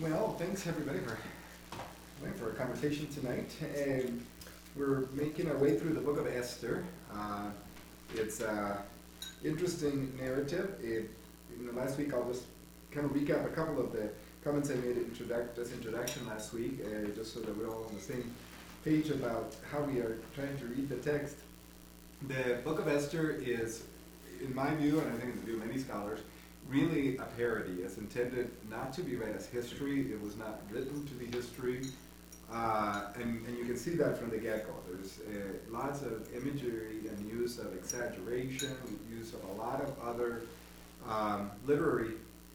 Well, thanks everybody for a conversation tonight. And we're making our way through the book of Esther. It's an interesting narrative. In the last week, I'll just kind of recap a couple of the comments I made in this introduction last week, just so that we're all on the same page about how we are trying to read the text. The book of Esther is, in my view, and I think in the view of many scholars, really a parody. It's intended not to be read as history. It was not written to be history. And you can see that from the get-go. There's lots of imagery and use of exaggeration, use of a lot of other literary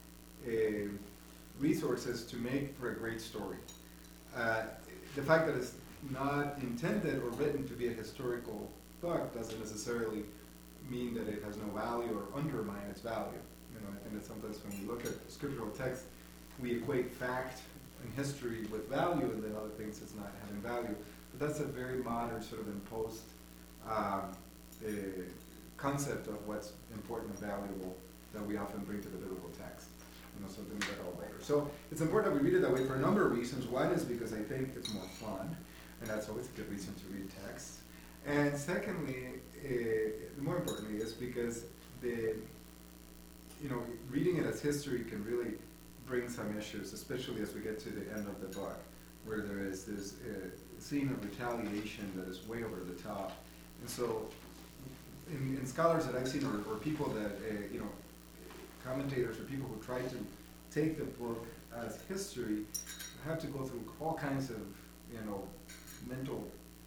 resources to make for a great story. The fact that it's not intended or written to be a historical book doesn't necessarily mean that it has no value or undermine its value. I think that sometimes when we look at scriptural text, we equate fact and history with value, and then other things as not having value. But that's a very modern sort of imposed concept of what's important and valuable that we often bring to the biblical text. Something we read all later. So it's important that we read it that way for a number of reasons. One is because I think it's more fun, and that's always a good reason to read text. And secondly, more importantly, is because reading it as history can really bring some issues, especially as we get to the end of the book, where there is this scene of retaliation that is way over the top. And so, in scholars that I've seen, or people that, commentators or people who try to take the book as history, have to go through all kinds of, mental,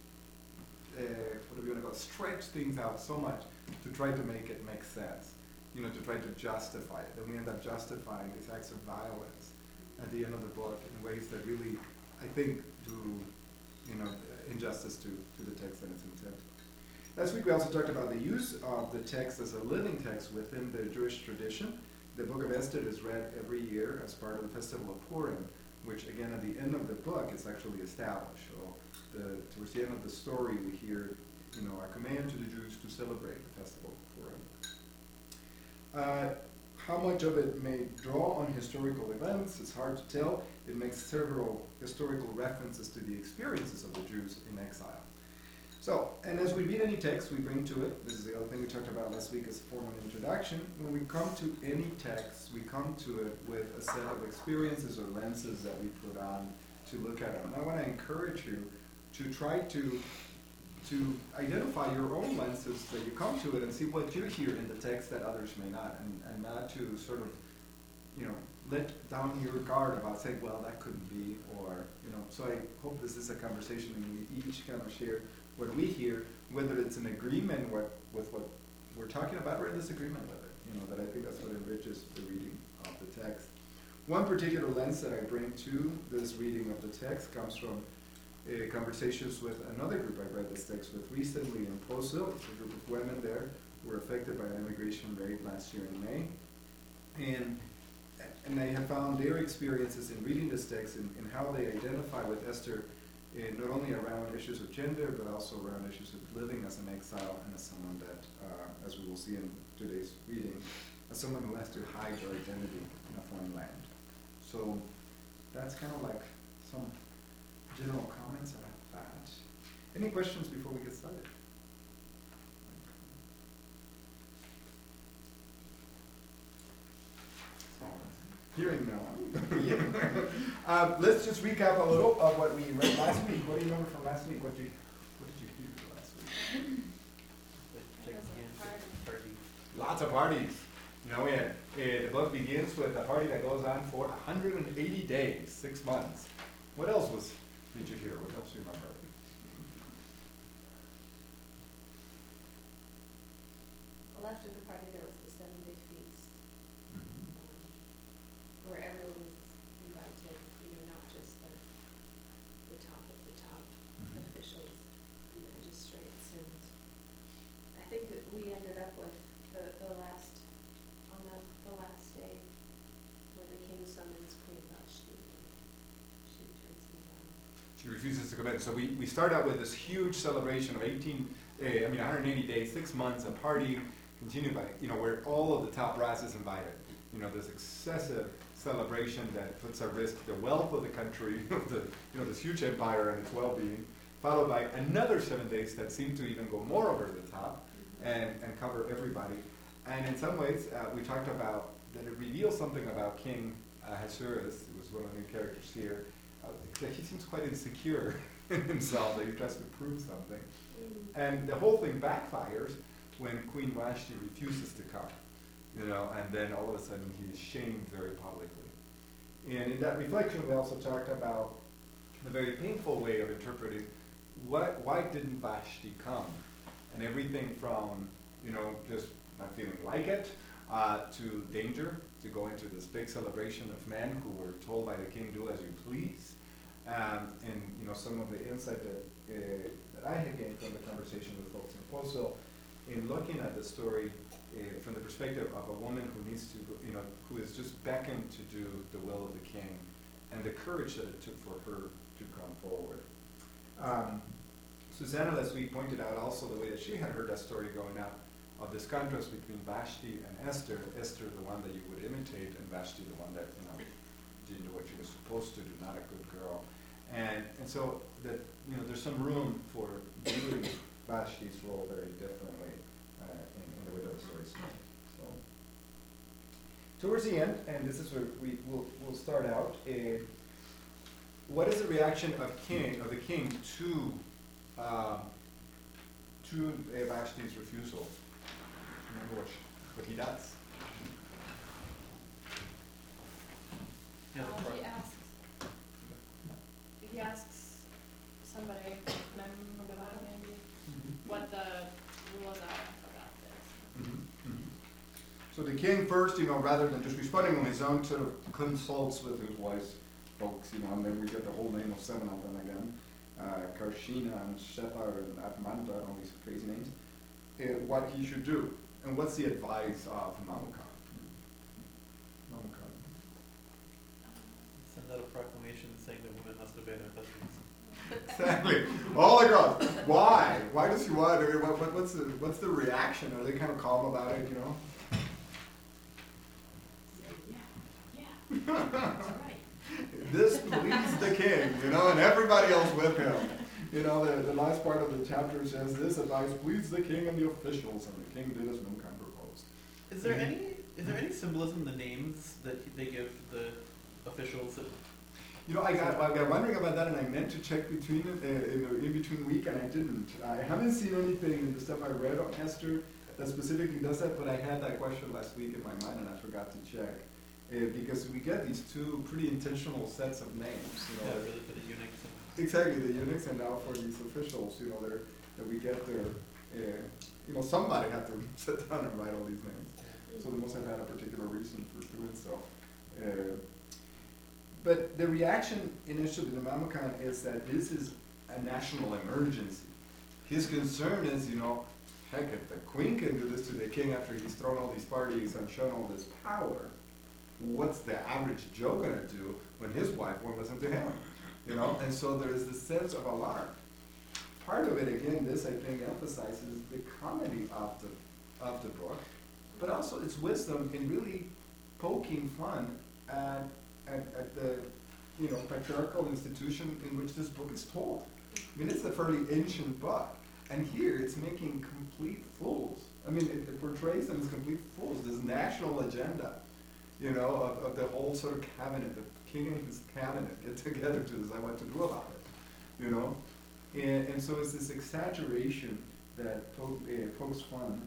stretch things out so much to try to make it make sense. To try to justify it. And we end up justifying these acts of violence at the end of the book in ways that really, I think, do, injustice to the text and its intent. Last week we also talked about the use of the text as a living text within the Jewish tradition. The book of Esther is read every year as part of the festival of Purim, which again at the end of the book is actually established. So towards the end of the story we hear, a command to the Jews to celebrate the festival of Purim. How much of it may draw on historical events is hard to tell. It makes several historical references to the experiences of the Jews in exile. So, and as we read any text we bring to it, this is the other thing we talked about last week as a form of introduction, when we come to any text, we come to it with a set of experiences or lenses that we put on to look at it. And I want to encourage you to try to identify your own lenses that you come to it and see what you hear in the text that others may not, and not to sort of, let down your guard about saying, well, that couldn't be, or, so I hope this is a conversation and we each kind of share what we hear, whether it's an agreement with what we're talking about or a disagreement with it, that I think that's what enriches the reading of the text. One particular lens that I bring to this reading of the text comes from conversations with another group I read this text with recently in Posil. It's a group of women there who were affected by an immigration raid last year in May. And I have found their experiences in reading this text and how they identify with Esther, not only around issues of gender, but also around issues of living as an exile and as someone that, as we will see in today's reading, as someone who has to hide their identity in a foreign land. So that's kind of like some general comments about that. Any questions before we get started? Hearing no. Let's just recap a little of what we read last week. What do you remember from last week? What did you hear last week? Lots of parties. We had the book begins with a party that goes on for 180 days, 6 months. What else did you hear? What else do you remember? Well, after the party, there was the 7-day feast, where everyone was invited, not just the top of the top officials and magistrates. And I think that we ended up with the last day, where the king summons Queen Vashti. She turns him down. She refuses to come in. So we start out with this huge celebration of 180 days, 6 months, a party continued by, where all of the top brass is invited. This excessive celebration that puts at risk the wealth of the country, this huge empire and its well-being, followed by another 7 days that seem to even go more over the top and cover everybody. And in some ways, we talked about that it reveals something about King Ahasuerus, who was one of the new characters here, that he seems quite insecure in himself, that he tries to prove something. And the whole thing backfires when Queen Vashti refuses to come, and then all of a sudden he is shamed very publicly. And in that reflection, we also talked about the very painful way of interpreting why didn't Vashti come? And everything from, just not feeling like it, to danger, to go into this big celebration of men who were told by the king, do as you please. And some of the insight that I had gained from the conversation with folks in Poso, in looking at the story from the perspective of a woman who needs to, who is just beckoned to do the will of the king, and the courage that it took for her to come forward. Susanna last week pointed out also the way that she had heard that story going out, of this contrast between Vashti and Esther. Esther, the one that you would imitate, and Vashti, the one that didn't do what she was supposed to do, not a good girl. And so that there's some room for viewing Vashti's role very differently in the way that the story is told. So towards the end, and this is where we'll start out. What is the reaction of the king to Vashti's refusal? Remember what he does. He asks somebody, maybe, what the rules are about this. So the king first, rather than just responding on his own, sort of consults with his wise folks, and then we get the whole name of 7 of them again. Karshina and Shethar and Atmanta and all these crazy names. What he should do. And what's the advice of Mamukan? Send out a proclamation saying that women must obey their husbands. Exactly. Oh my God. Why? Why does he want? What's the reaction? Are they kind of calm about it? Yeah, that's right. This pleased the king, and everybody else with him. The last part of the chapter says this advice pleased the king and the officials, and the king did as Mamukan proposed. Is there any symbolism in the names that they give the officials? I got wondering about that, and I meant to check between in between week, and I didn't. I haven't seen anything in the stuff I read on Esther that specifically does that, but I had that question last week in my mind, and I forgot to check. Because we get these 2 pretty intentional sets of names. Yeah, really for the eunuchs. Exactly, the eunuchs, and now for these officials, that we get their, somebody had to sit down and write all these names. So they must have had a particular reason for doing so. But the reaction initially to Mamukan is that this is a national emergency. His concern is, heck, if the queen can do this to the king after he's thrown all these parties and shown all this power, what's the average Joe gonna do when his wife won't listen to him? And so there's this sense of alarm. Part of it, again, this I think emphasizes the comedy of the book, but also its wisdom in really poking fun at the patriarchal institution in which this book is told. I mean, it's a fairly ancient book, and here it's making complete fools. I mean, it portrays them as complete fools. This national agenda, of the whole sort of cabinet, the king and his cabinet get together to decide what to do about it, And so it's this exaggeration that pokes fun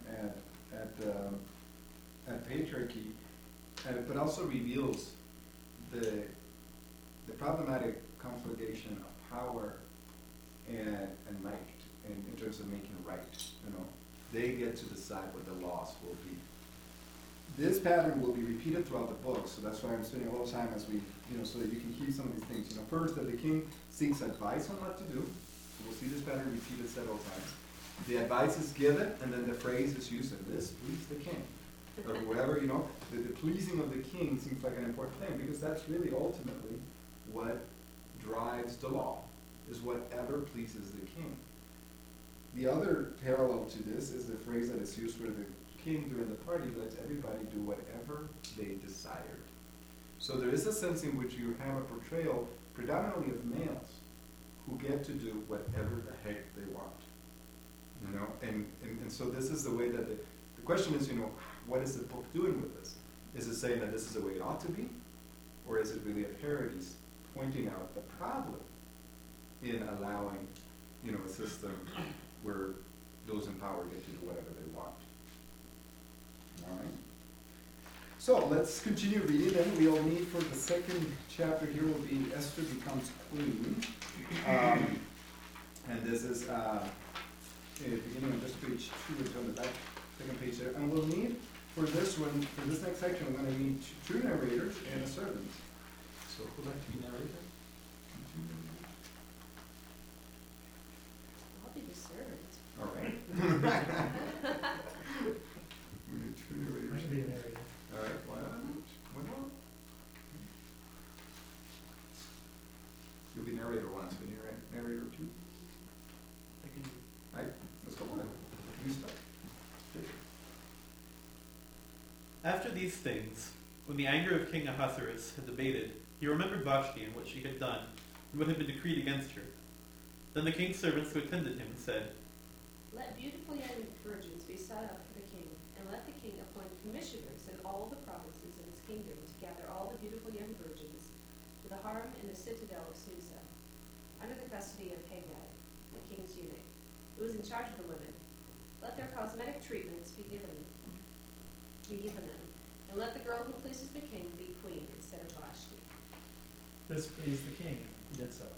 at patriarchy, but also reveals the problematic conflagration of power and might in terms of making right. They get to decide what the laws will be. This pattern will be repeated throughout the book, so that's why I'm spending a little time as we, so that you can hear some of these things. First, that the king seeks advice on what to do. So we'll see this pattern repeated several times. The advice is given, and then the phrase is used, and this pleased the king. Or whoever, the pleasing of the king seems like an important thing, because that's really ultimately what drives the law, is whatever pleases the king. The other parallel to this is the phrase that is used where the king during the party lets everybody do whatever they desired. So there is a sense in which you have a portrayal predominantly of males who get to do whatever the heck they want. You know, and so this is the way that the question is, you know, what is the book doing with this? Is it saying that this is the way it ought to be? Or is it really a parody pointing out the problem in allowing, you know, a system where those in power get to do whatever they want? All right. So let's continue reading. Then we'll need for the second chapter here will be Esther becomes queen. And this is beginning on just page 2 and on the back, second page there. And we'll need for this one, for this next section, we're going to need two narrators and a servant. So who'd like to be narrator? I'll be the servant. All right. We need two I narrators. should be a narrator. All right, why not? Why not? You'll be narrator once, when you're narrator two. I can Right, let's go on. You start. After these things, when the anger of King Ahasuerus had abated, he remembered Vashti and what she had done, and what had been decreed against her. Then the king's servants who attended him said, Let beautiful young virgins be set up for the king, and let the king appoint commissioners in all the provinces of his kingdom to gather all the beautiful young virgins to the harem in the citadel of Susa, under the custody of Haggai, the king's eunuch, who was in charge of the women. Let their cosmetic treatments be given them, and let the girl who pleases the king be queen instead of Vashti. This pleased the king, he did so.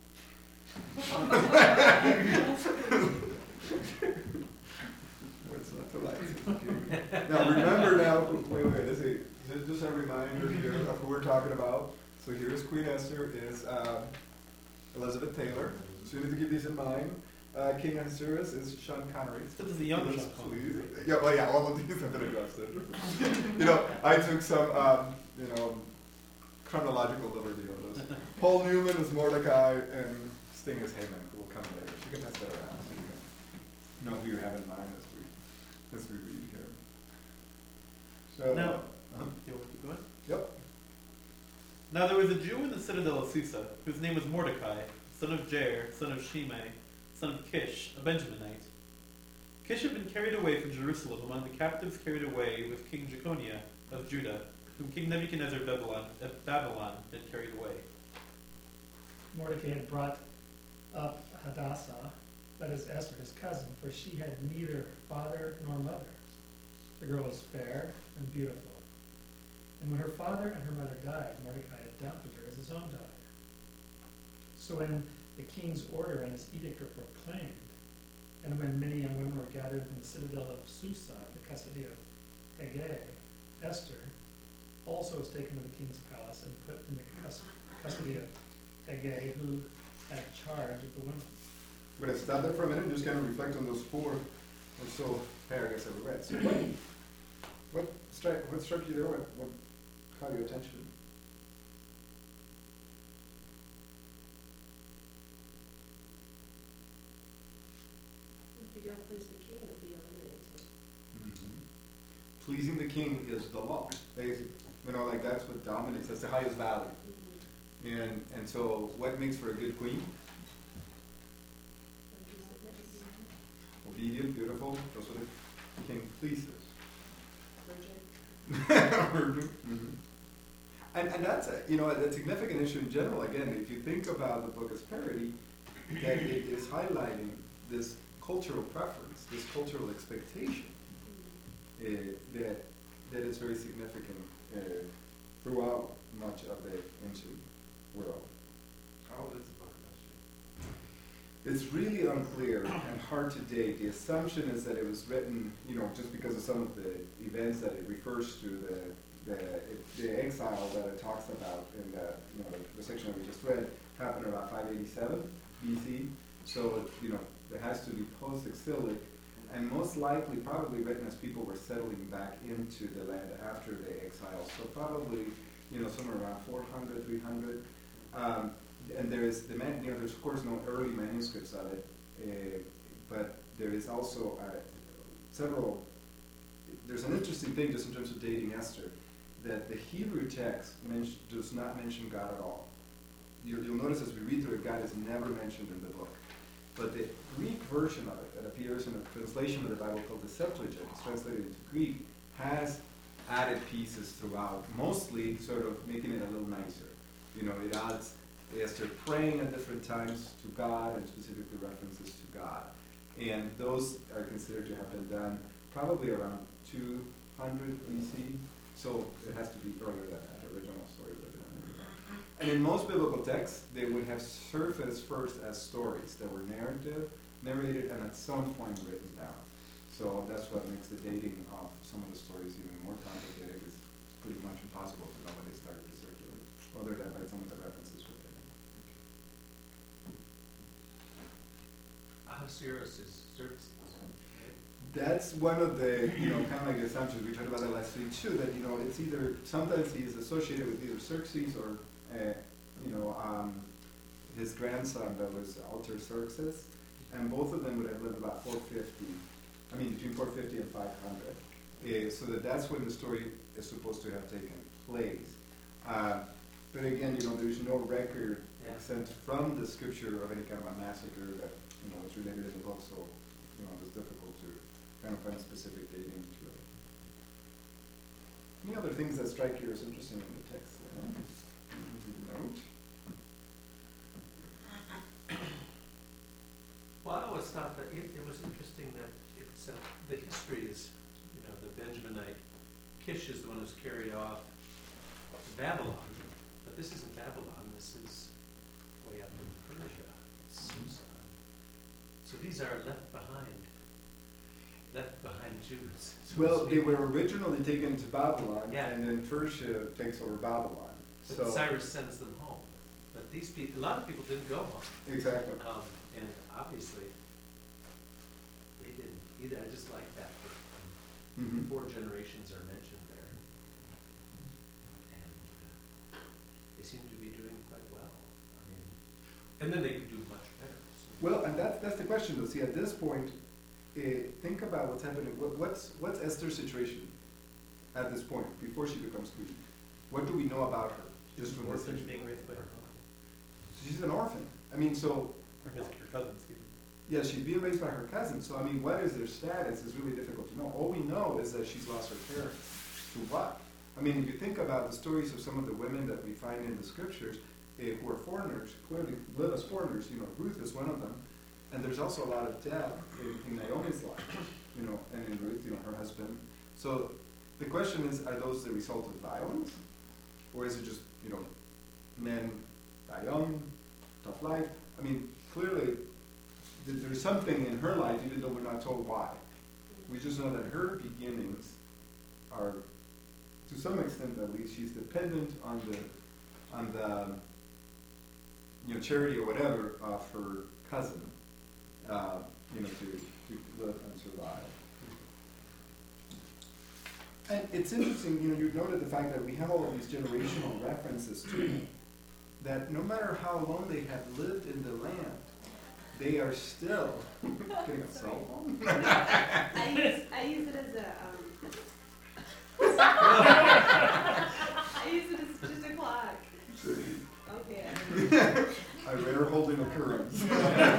What's not to like? Now remember now, wait, this is just a reminder here of who we're talking about. So here's Queen Esther, is Elizabeth Taylor. So you need to keep these in mind. King Ahasuerus is Sean Connery. this is a young Yes, Sean Connery. please. Yeah, well, yeah, all of these have been adjusted. You know, I took some, you know, chronological liberty on this. Paul Newman is Mordecai, and Sting is Haman, who will come later. You can pass that around, so you can know who you have in mind as we read here. So, Now, do you want to keep going? yep. Now there was a Jew in the citadel of Susa, whose name was Mordecai, son of Jair, son of Shimei, son of Kish, a Benjaminite. Kish had been carried away from Jerusalem among the captives carried away with King Jeconiah of Judah, whom King Nebuchadnezzar of Babylon had carried away. Mordecai had brought up Hadassah, that is Esther, his cousin, for she had neither father nor mother. The girl was fair and beautiful. And when her father and her mother died, Mordecai adopted her as his own daughter. So when the king's order and his edict were proclaimed, and when many young women were gathered in the citadel of Susa, the custody of Haggai, Esther also was taken to the king's palace and put in the custody of Haggai, who had charge of the women. We're going to stop there for a minute and just kind of reflect on those 4 or so paragraphs that we read. So what struck you there? What caught your attention? If you don't please the king, it'll be eliminated. Pleasing the king is the law, basically. You know, like that's what dominates. That's the highest value. And so, what makes for a good queen? Obedient, beautiful. That's what the king pleases. Virgin. And that's a, you know, a significant issue in general. Again, if you think about the book as parody, that it is highlighting this cultural preference, this cultural expectation that is very significant throughout much of the ancient world. How old is the book of Esther? It's really unclear and hard to date. The assumption is that it was written, you know, just because of some of the events that it refers to, the exile that it talks about in the section that we just read happened around 587 BC. So, you know, it has to be post-exilic, and most likely probably written as people were settling back into the land after the exile. So probably, you know, somewhere around 400, 300. And there's there's of course no early manuscripts of it, but there is also several. There's an interesting thing just in terms of dating Esther, that the Hebrew text does not mention God at all. You'll notice as we read through it, God is never mentioned in the book. But the Greek version of it, that appears in a translation of the Bible called the Septuagint, it's translated into Greek, has added pieces throughout, mostly sort of making it a little nicer. You know, it adds Esther praying at different times to God and specifically references to God. And those are considered to have been done probably around 200 BC, so it has to be earlier than that original story. And in most biblical texts, they would have surfaced first as stories that were narrated, and at some point written down. So that's what makes the dating of some of the stories even more complicated. It's pretty much impossible to know when they started to circulate, other than by some of the references within it. Ahasuerus is Xerxes. That's one of the, kind of like the assumptions we talked about that last week too, that, it's either, sometimes he is associated with either Xerxes or, his grandson that was Artaxerxes, and both of them would have lived about 450, between 450 and 500. So that's when the story is supposed to have taken place. But again, there's no record sent from the scripture of any kind of a massacre that, was related in the book, so, it was difficult to kind of find a specific dating to it. Any other things that strike you as interesting in the text? Note? Well, I always thought that it was interesting that it's, the history is, the Benjaminite Kish is the one who's carried off to Babylon, but this isn't Babylon, this is way up in Persia, Susa. So these are left behind Jews. Well, they were originally taken to Babylon, Yeah. and then Persia takes over Babylon. But Cyrus sends them home. But these people, a lot of people didn't go home. Exactly. And obviously, they didn't either. I just like that. Mhm. 4 generations are mentioned there. And they seem to be doing quite well. And then they could do much better. So. Well, and that's the question though. See, at this point, think about what's happening. What's Esther's situation at this point, before she becomes queen? What do we know about her? Just from this Orphan being raised by her mom. She's an orphan. So Or his cousin, excuse me. yeah, she's being raised by her cousin. So what is their status is really difficult to know. All we know is that she's lost her parents. To what? If you think about the stories of some of the women that we find in the scriptures who are foreigners, clearly live as foreigners. Ruth is one of them. And there's also a lot of death in Naomi's life, and in Ruth, her husband. So the question is, are those the result of violence? Or is it just, men die young, tough life? Clearly, there's something in her life, even though we're not told why. We just know that her beginnings are, to some extent at least, she's dependent on the charity or whatever of her cousin, to live and survive. And it's interesting, you've noted the fact that we have all of these generational references to that no matter how long they have lived in the land, they are still getting a cell phone. I use it as a, I use it as just a clock. Okay. A rare holding occurrence. Did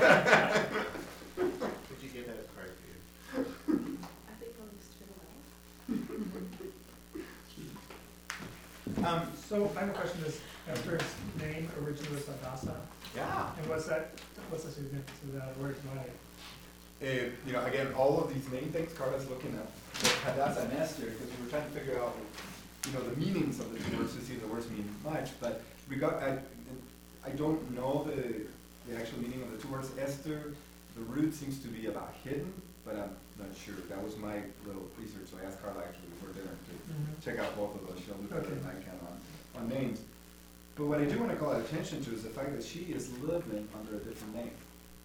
you get that card for you? I think I'll just turn it off. So I have a question, is Esther's name originally was Hadassah? Yeah. And what's the significance of that word? Again, all of these name things, Carla's looking at Hadassah and Esther, because we were trying to figure out, the meanings of the two words to see if the words mean much, but I don't know the actual meaning of the two words. Esther, the root seems to be about hidden, but I'm not sure. That was my little research, so I asked Carla actually before dinner to check out both of those. She'll do better than I can on names. But what I do want to call attention to is the fact that she is living under a different name.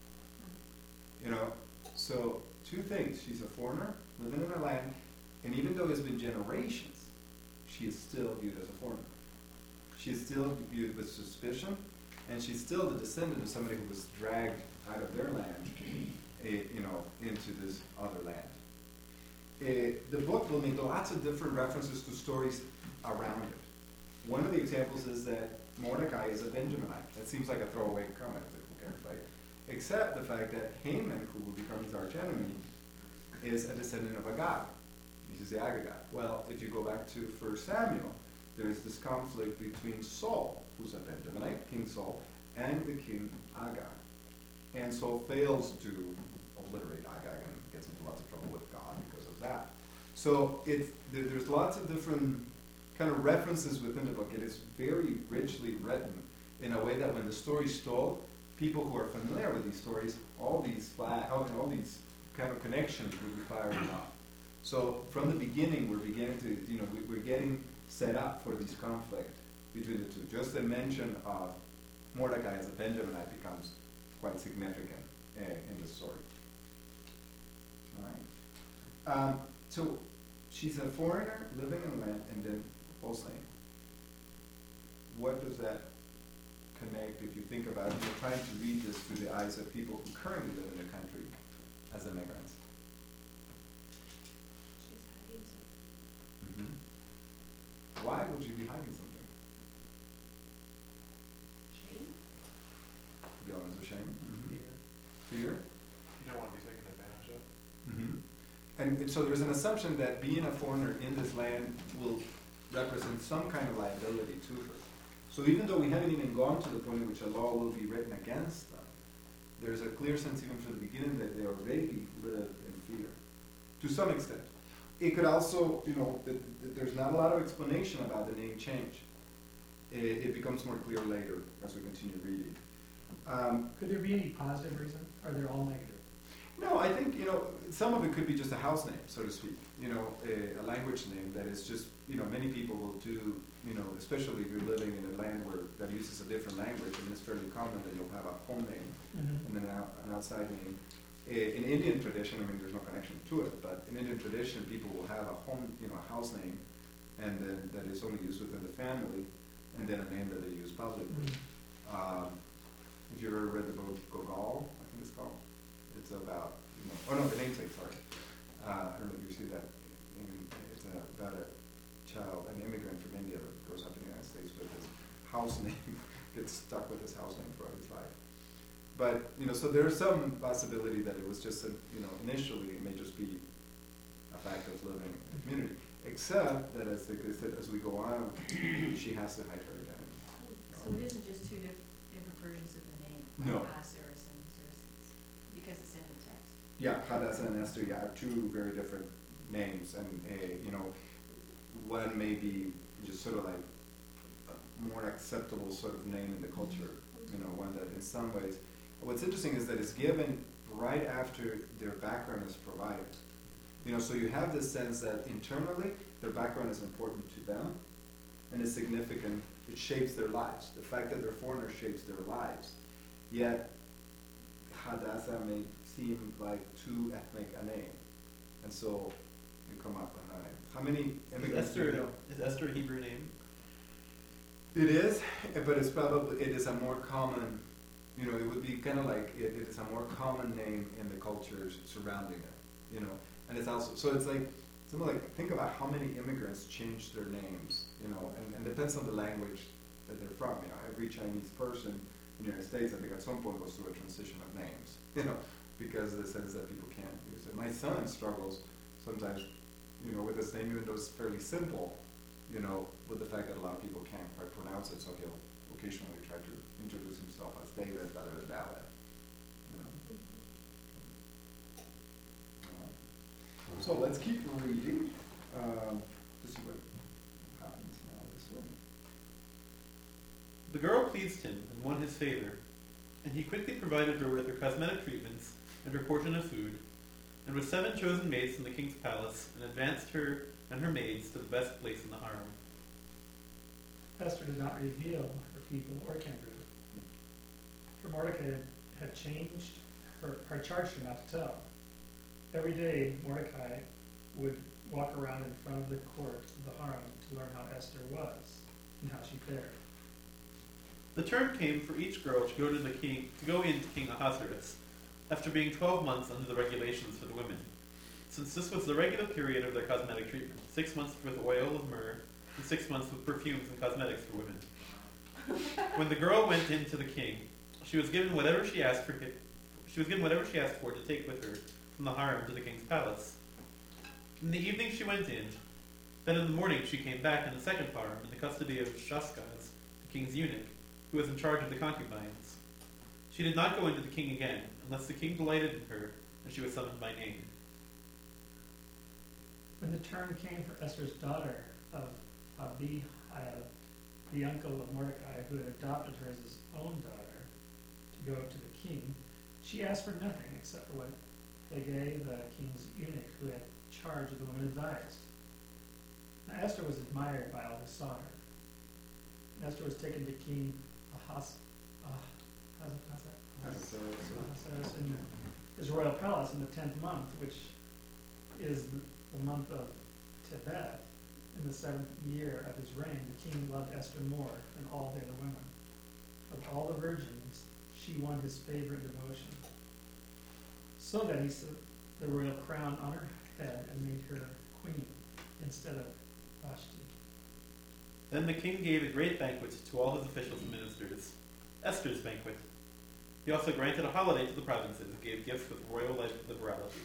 So 2 things. She's a foreigner, living in a land, and even though it's been generations, she is still viewed as a foreigner. She is still viewed with suspicion, and she's still the descendant of somebody who was dragged out of their land, into this other land. The book will make lots of different references to stories around it. One of the examples is that Mordecai is a Benjaminite. That seems like a throwaway comment, like who cares, right? Except the fact that Haman, who will become his archenemy, is a descendant of Agag. This is the Agagite. Well, if you go back to 1 Samuel, there is this conflict between Saul, who's a Benjaminite, King Saul, and the king Agag. And Saul fails to obliterate Agag and gets into lots of trouble with God because of that. So there's lots of different kind of references within the book. It is very richly written in a way that when the story's told, people who are familiar with these stories, all these kind of connections will be firing off. So from the beginning, we're beginning to, we're getting set up for this conflict between the two. Just the mention of Mordecai as a Benjaminite becomes quite significant in the story. All right. So she's a foreigner living in the land and then false name. What does that connect if you think about it? You're trying to read this through the eyes of people who currently live in the country as immigrants. She's hiding something. Mm-hmm. Why would you be hiding something? Shame? Feelings of shame? Mm-hmm. Fear. Fear? You don't want to be taken advantage of. Mm-hmm. And so there's an assumption that being a foreigner in this land will represent some kind of liability to her. So even though we haven't even gone to the point in which a law will be written against them, there's a clear sense even from the beginning that they already live in fear, to some extent. It could also, there's not a lot of explanation about the name change. It becomes more clear later as we continue reading. Could there be any positive reason? Or they're all negative? No, I think, some of it could be just a house name, so to speak. A language name that is just, many people will do, especially if you're living in a land that uses a different language, and it's fairly common that you'll have a home name and then an outside name. In Indian tradition, there's no connection to it, but in Indian tradition, people will have a home, a house name, and then that is only used within the family, and then a name that they use publicly. If you ever read the book Gogol, I think it's called. It's about, the namesake, sorry. I don't know if you see that. It's about a child, an immigrant from India that grows up in the United States with his house name, gets stuck with his house name throughout his life. But, so there's some possibility that it was just, initially it may just be a fact of living in the community. Except that as we go on, she has to hide her identity. So it isn't just two different versions of the name? No. Saracen, because it's in the text? Yeah, Hadassah and Esther, two very different names, and one may be just sort of like a more acceptable sort of name in the culture, one that in some ways, what's interesting is that it's given right after their background is provided. So you have this sense that internally their background is important to them and is significant, it shapes their lives. The fact that they're foreigners shapes their lives. Yet Hadassah may seem like too ethnic a name. And so you come up with a name. How many immigrants do you know? Is Esther a Hebrew name? It is, but it is a more common, it would be kind of like, it is a more common name in the cultures surrounding it, and it's also, so it's like, something like, think about how many immigrants changed their names, and depends on the language that they're from, every Chinese person in the United States, I think at some point goes through a transition of names, because of the sense that people can't use it. My son struggles sometimes, with this name, even though it's fairly simple, with the fact that a lot of people can't quite pronounce it, so he'll occasionally try to introduce himself as David rather than Dalet. So let's keep reading to see what happens now this way. The girl pleased him and won his favor, and he quickly provided her with her cosmetic treatments and her portion of food, and with 7 chosen maids from the king's palace, and advanced her and her maids to the best place in the harem. Esther did not reveal her people or kindred. For Mordecai had changed her charged her not to tell. Every day, Mordecai would walk around in front of the court of the harem to learn how Esther was and how she fared. The turn came for each girl to go in to King Ahasuerus, after being 12 months under the regulations for the women. Since this was the regular period of their cosmetic treatment, 6 months with oil of myrrh, and 6 months with perfumes and cosmetics for women. When the girl went in to the king, she was given whatever she asked for. She was given whatever she asked for to take with her from the harem to the king's palace. In the evening she went in. Then in the morning she came back in the second harem in the custody of Shaskaz, the king's eunuch, who was in charge of the concubines. She did not go into the king again, unless the king delighted in her, and she was summoned by name. When the turn came for Esther's daughter of Abihail, the uncle of Mordecai, who had adopted her as his own daughter, to go to the king, she asked for nothing except for what Hegai, the king's eunuch, who had charge of the women, advised. Now Esther was admired by all who saw her. And Esther was taken to King Ahasuerus in his royal palace in the 10th month, which is the month of Tebet. In the 7th year of his reign, the king loved Esther more than all the other women. Of all the virgins, she won his favor and devotion, so that he set the royal crown on her head and made her queen instead of Vashti. Then the king gave a great banquet to all his officials and ministers, Esther's banquet. He also granted a holiday to the provinces and gave gifts with royal liberality.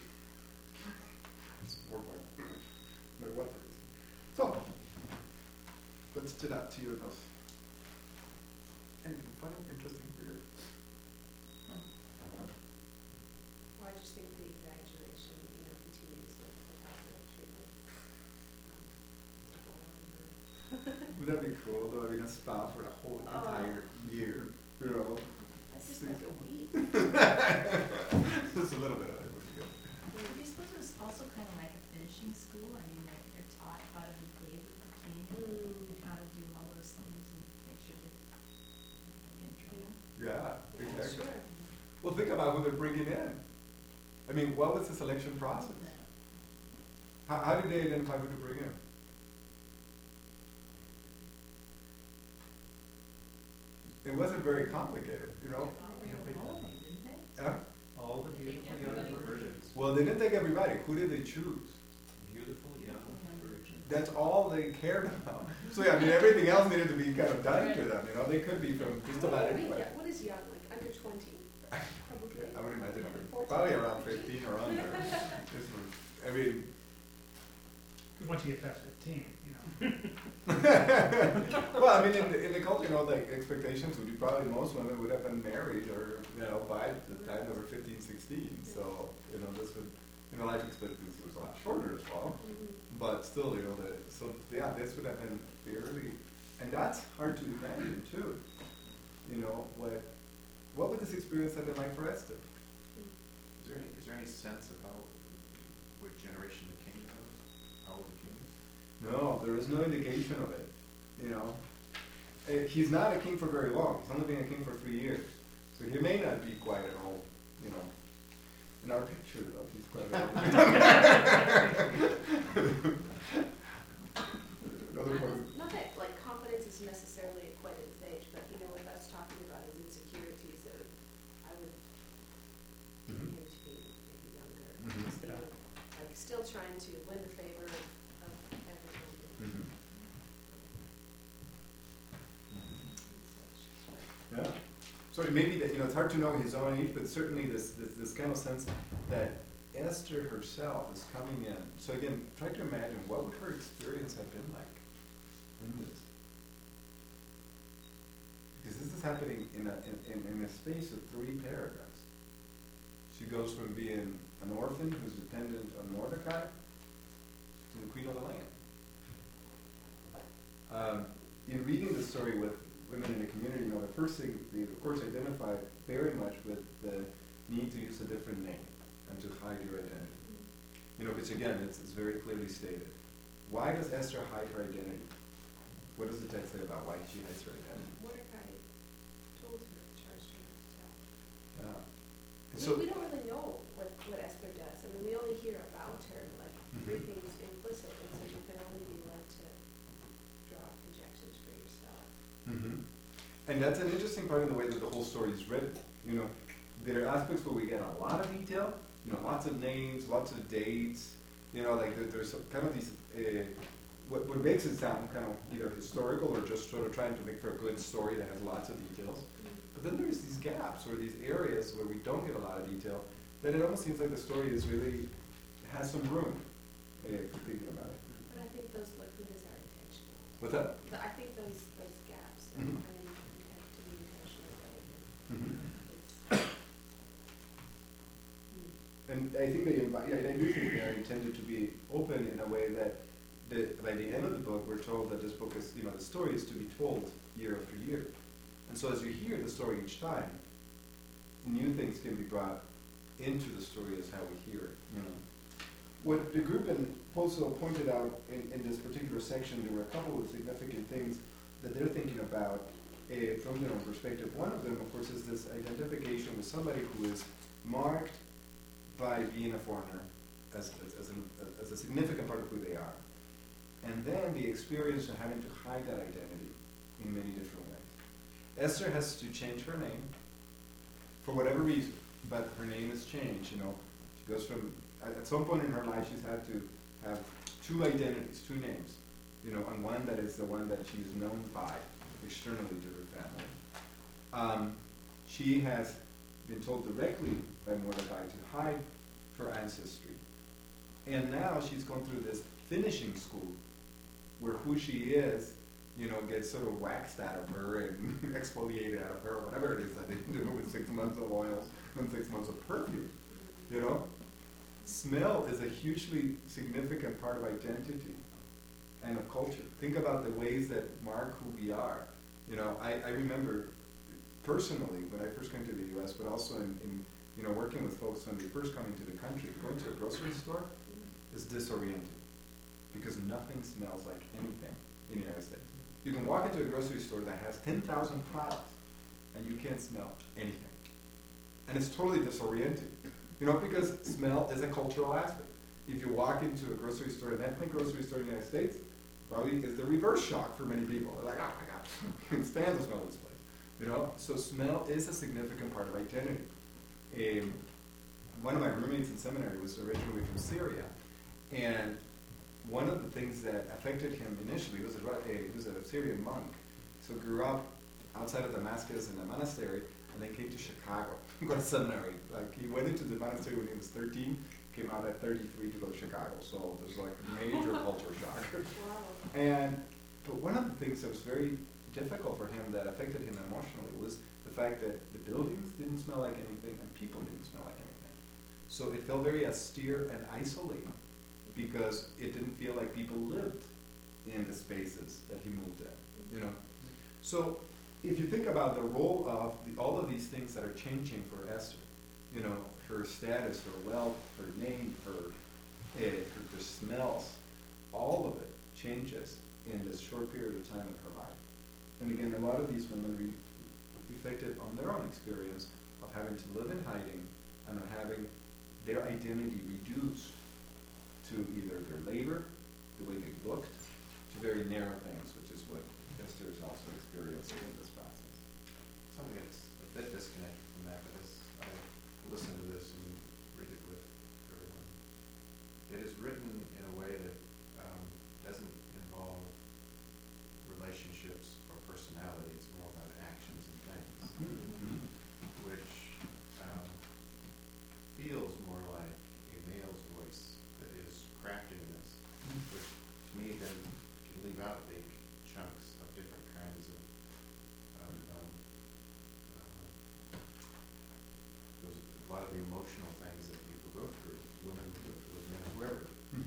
So, what stood out to you in those? Anything funny, interesting, weird? Well, I just think the exaggeration, continues with the positive treatment. Would that be cool though? I mean, a spa for the whole entire year, That's just like a week. Just a little bit of it would be good. Do you suppose it was also kind of like a finishing school? I mean, like they're taught how to be good with the king and how to do all those things and make sure that they don't get in trouble. Yeah, exactly. Sure. Well, think about who they're bringing in. I mean, what was the selection process? How did they identify who to bring in? It wasn't very complicated, Yeah? All the beautiful young virgins, Well, they didn't take everybody. Who did they choose? beautiful young virgins. That's all they cared about. So yeah, I mean, everything else needed to be kind of done to them. They could be from just about anywhere. What is young, like under 20? Probably. I would imagine probably around 15 or under. I mean, Because once you get past 15, well, I mean, in the culture, like expectations would be probably most women would have been married or, by the time they were 15, 16. So, this would, life expectancy was a lot shorter as well. But still, this would have been fairly, and that's hard to imagine too. What would this experience have been like for Esther? Is there any sense of what generation the king was? How old the king is? No, there is no indication of it. He's not a king for very long. He's only been a king for 3 years. So he may not be quite at old, In our picture, though, he's quite at old. Another point. Not that, confidence is necessarily quite at his age, but, with us talking about his insecurities, I would think him to be maybe younger. Mhm. Just still trying to win the favor of everyone. Yeah. So maybe that, it's hard to know his own age, but certainly this kind of sense that Esther herself is coming in. So again, try to imagine what would her experience have been like in this. Because this is happening in a space of 3 paragraphs. She goes from being an orphan who's dependent on Mordecai to the queen of the land. In reading the story with women in the community, the first thing they, of course, identify very much with the need to use a different name and to hide your identity. Which again, it's very clearly stated. Why does Esther hide her identity? What does the text say about why she hides her identity? Mordecai told her, charged her to tell. Yeah. And We don't really know what Esther does. I mean, we only hear about her, everything's implicit, and so you can only be led to draw conjectures for yourself. And that's an interesting part of the way that the whole story is written. There are aspects where we get a lot of detail, lots of names, lots of dates, there's kind of these, what makes it sound kind of either historical or just sort of trying to make for a good story that has lots of details. But then there's these gaps or these areas where we don't get a lot of detail, that it almost seems like the story is really, has some room, if you're thinking about it. But I think those lacunas are intentional. What's that? I think those gaps are Mhm. intended to be intentional, right? Mhm. It's- And I think I do think they are intended to be open in a way that, by the end of the book, we're told that this book is, the story is to be told year after year. And so as you hear the story each time, new things can be brought into the story as how we hear it, What the group also pointed out in this particular section, there were a couple of significant things that they're thinking about from their own perspective. One of them, of course, is this identification with somebody who is marked by being a foreigner as a significant part of who they are. And then the experience of having to hide that identity in many different ways. Esther has to change her name for whatever reason, but her name has changed, She goes from, at some point in her life, she's had to have two identities, two names, and one that is the one that she's known by externally to her family. She has been told directly by Mordecai to hide her ancestry. And now she's gone through this finishing school where who she is, gets sort of waxed out of her and exfoliated out of her, whatever it is that they do with 6 months of oils and 6 months of perfume, Smell is a hugely significant part of identity and of culture. Think about the ways that mark who we are. I remember personally when I first came to the U.S., but also in working with folks when they first come into the country, going to a grocery store is disorienting because nothing smells like anything in the United States. You can walk into a grocery store that has 10,000 products and you can't smell anything. And it's totally disorienting, because smell is a cultural aspect. If you walk into a grocery store, an ethnic grocery store in the United States, probably is the reverse shock for many people. They're like, oh my God, I can't stand the smell of this place. So smell is a significant part of identity. One of my roommates in seminary was originally from Syria, and one of the things that affected him initially was he was a Syrian monk, so grew up outside of Damascus in a monastery, and then came to Chicago, go to seminary. Like he went into the monastery when he was 13, came out at 33 to go to Chicago. So there's like a major culture shock. Wow. But one of the things that was very difficult for him, that affected him emotionally, was the fact that the buildings didn't smell like anything and people didn't smell like anything. So it felt very austere and isolating because it didn't feel like people lived in the spaces that he moved in, So if you think about the role of all of these things that are changing for Esther, her status, her wealth, her name, her smells, all of it changes in this short period of time in her life. And again, a lot of these women reflected on their own experience of having to live in hiding and of having their identity reduced to either their labor, the way they looked, to very narrow things, which is what Esther is also experiencing in this process. Something that's a bit disconnected from that, but as I listen to this and read it with everyone, it is written in a way that doesn't involve relationships or personality. It's more about actions and things, which feels more like a male's voice that is crafting this, which to me then can leave out big chunks of different kinds of those, a lot of the emotional things that people go through, women with men, whoever.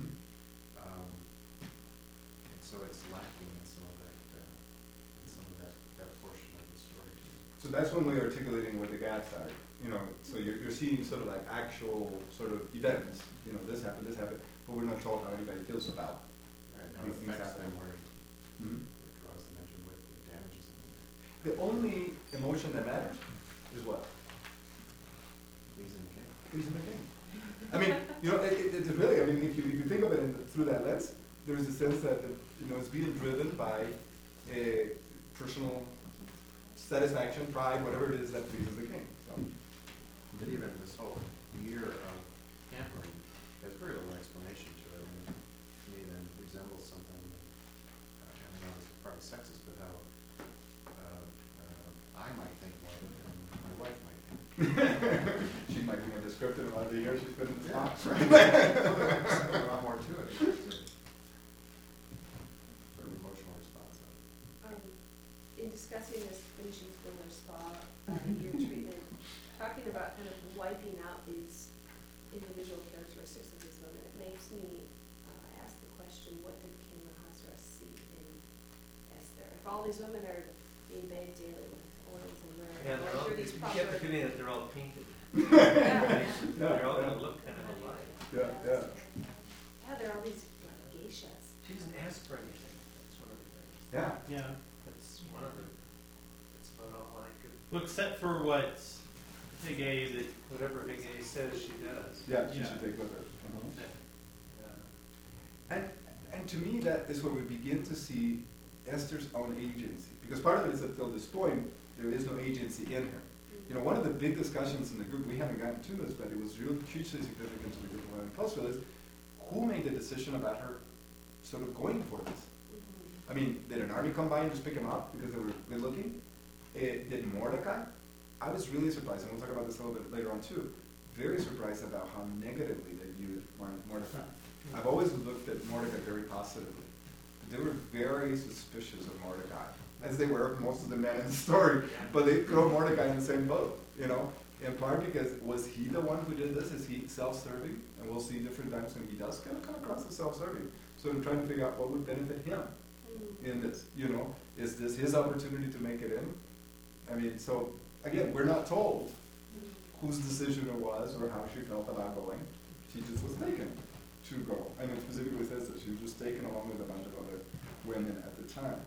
And so it's lacking in some of that portion of the story. So that's one way of articulating what the gaps are. So you're seeing sort of like actual sort of events. This happened, but we're not told how anybody feels about Right, now these it things affects them happening. where Mhm. draws the mention with the damages them. The only emotion that matters is what? Pleasing the king. Pleasing the king. I mean, it's really, if you think of it through that lens, there is a sense that, it's being driven by a personal satisfaction, pride, whatever it is that pleases the king. So. But even this whole year of pampering has very little explanation to it, and to me then resembles something sexist, but how I might think more of it than my wife might think. She might be more descriptive about the years she's been in this Yeah. box, right? There's a lot more to it. Sort of emotional response. In discussing this finishing school or spa year treatment, talking about kind of wiping out these individual characteristics of these women, it makes me ask the question, what did King Ahasuerus see in Esther? If all these women are being bathed daily with oils and myrrh, Yeah, they're going all, through you these get proper. the feeling that they're all painted. Yeah, They're all gonna look kind of alike. Yeah, yeah. Yeah, there are all these like, geishas. She doesn't ask for anything, that's one of the things. Yeah. Yeah. That's one of the, that's about all I could, Well, except for what Haggai that whatever Haggai says she does. Yeah, she Yeah. should take with her. Yeah. And to me, that is where we begin to see Esther's own agency. Because part of it is that till this point, there is no agency in her. You know, one of the big discussions in the group, we haven't gotten to this, but it was really hugely significant to the group of women in Postville, is who made the decision about her sort of going for this? I mean, did an army come by and just pick him up because they were good looking? Did Mordecai? I was really surprised, and we'll talk about this a little bit later on too, very surprised about how negatively they viewed Mordecai. I've always looked at Mordecai very positively. They were very suspicious of Mordecai, as they were most of the men in the story, but they throw Mordecai in the same boat, you know, in part because was he the one who did this? Is he self-serving? And we'll see different times when he does come across as self-serving. So I'm trying to figure out what would benefit him in this, you know, is this his opportunity to make it in? I mean, so again, we're not told whose decision it was or how she felt about going. She just was taken to go. And it specifically says that she was just taken along with a bunch of other women at the time.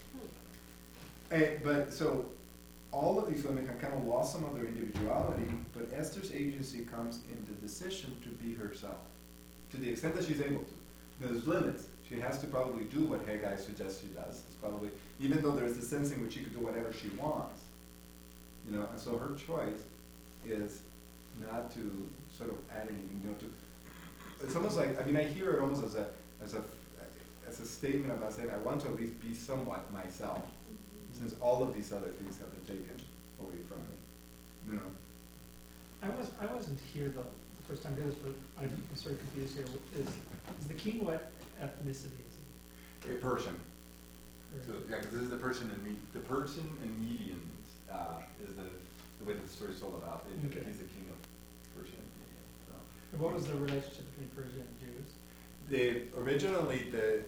But so all of these women have kind of lost some of their individuality, but Esther's agency comes in the decision to be herself, to the extent that she's able to. Now, there's limits. She has to probably do what Haggai suggests she does. It's probably, even though there's a sense in which she could do whatever she wants, you know, and so her choice is not to sort of add anything, you know, to, it's almost like, I mean, I hear it almost as a statement about saying, I want to at least be somewhat myself, since all of these other things have been taken away from me, you know. I wasn't here the first time I did this, but I'm sort of confused here. Is the king what ethnicity is he? A Persian. Or- So, yeah, because this is the Persian and Medians is the way that the story is told about. Okay. He's the king of Persia and Median. So. And what was the relationship between Persia and Jews? Originally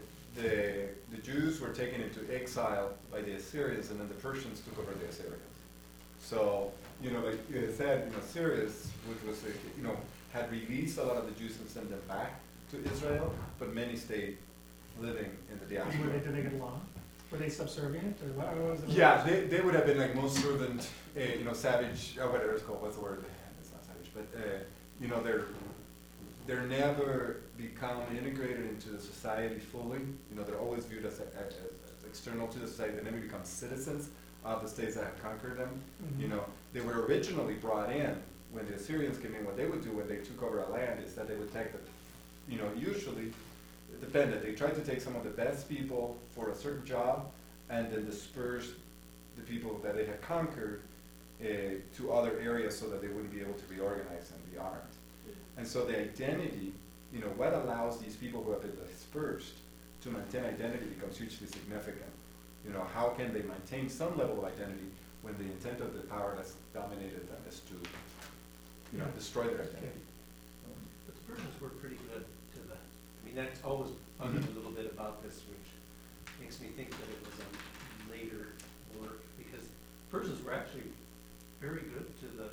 the Jews were taken into exile by the Assyrians, and then the Persians took over the Assyrians. So, you know, like it said, you know, Cyrus, which was, you know, had released a lot of the Jews and sent them back to Israel, but many stayed living in the diaspora. Did they get along? Were they subservient, or what was it? Yeah, they would have been like most servant, you know, savage, whatever it's called, what's the word? It's not savage, but, you know, they're never become integrated into the society fully. You know, they're always viewed as external to the society. They never become citizens of the states that have conquered them. Mhm. You know, they were originally brought in when the Assyrians came in. What they would do when they took over a land is that they would take the, you know, usually, it depended. They tried to take some of the best people for a certain job and then disperse the people that they had conquered to other areas so that they wouldn't be able to reorganize and be armed. And so the identity, you know, what allows these people who have been dispersed to maintain identity becomes hugely significant. You know, how can they maintain some level of identity when the intent of the power that's dominated them is to, you know, destroy their identity? But the Persians were pretty good to the, I mean, that's always bugged a little bit about this, which makes me think that it was a later work, because Persians were actually very good to the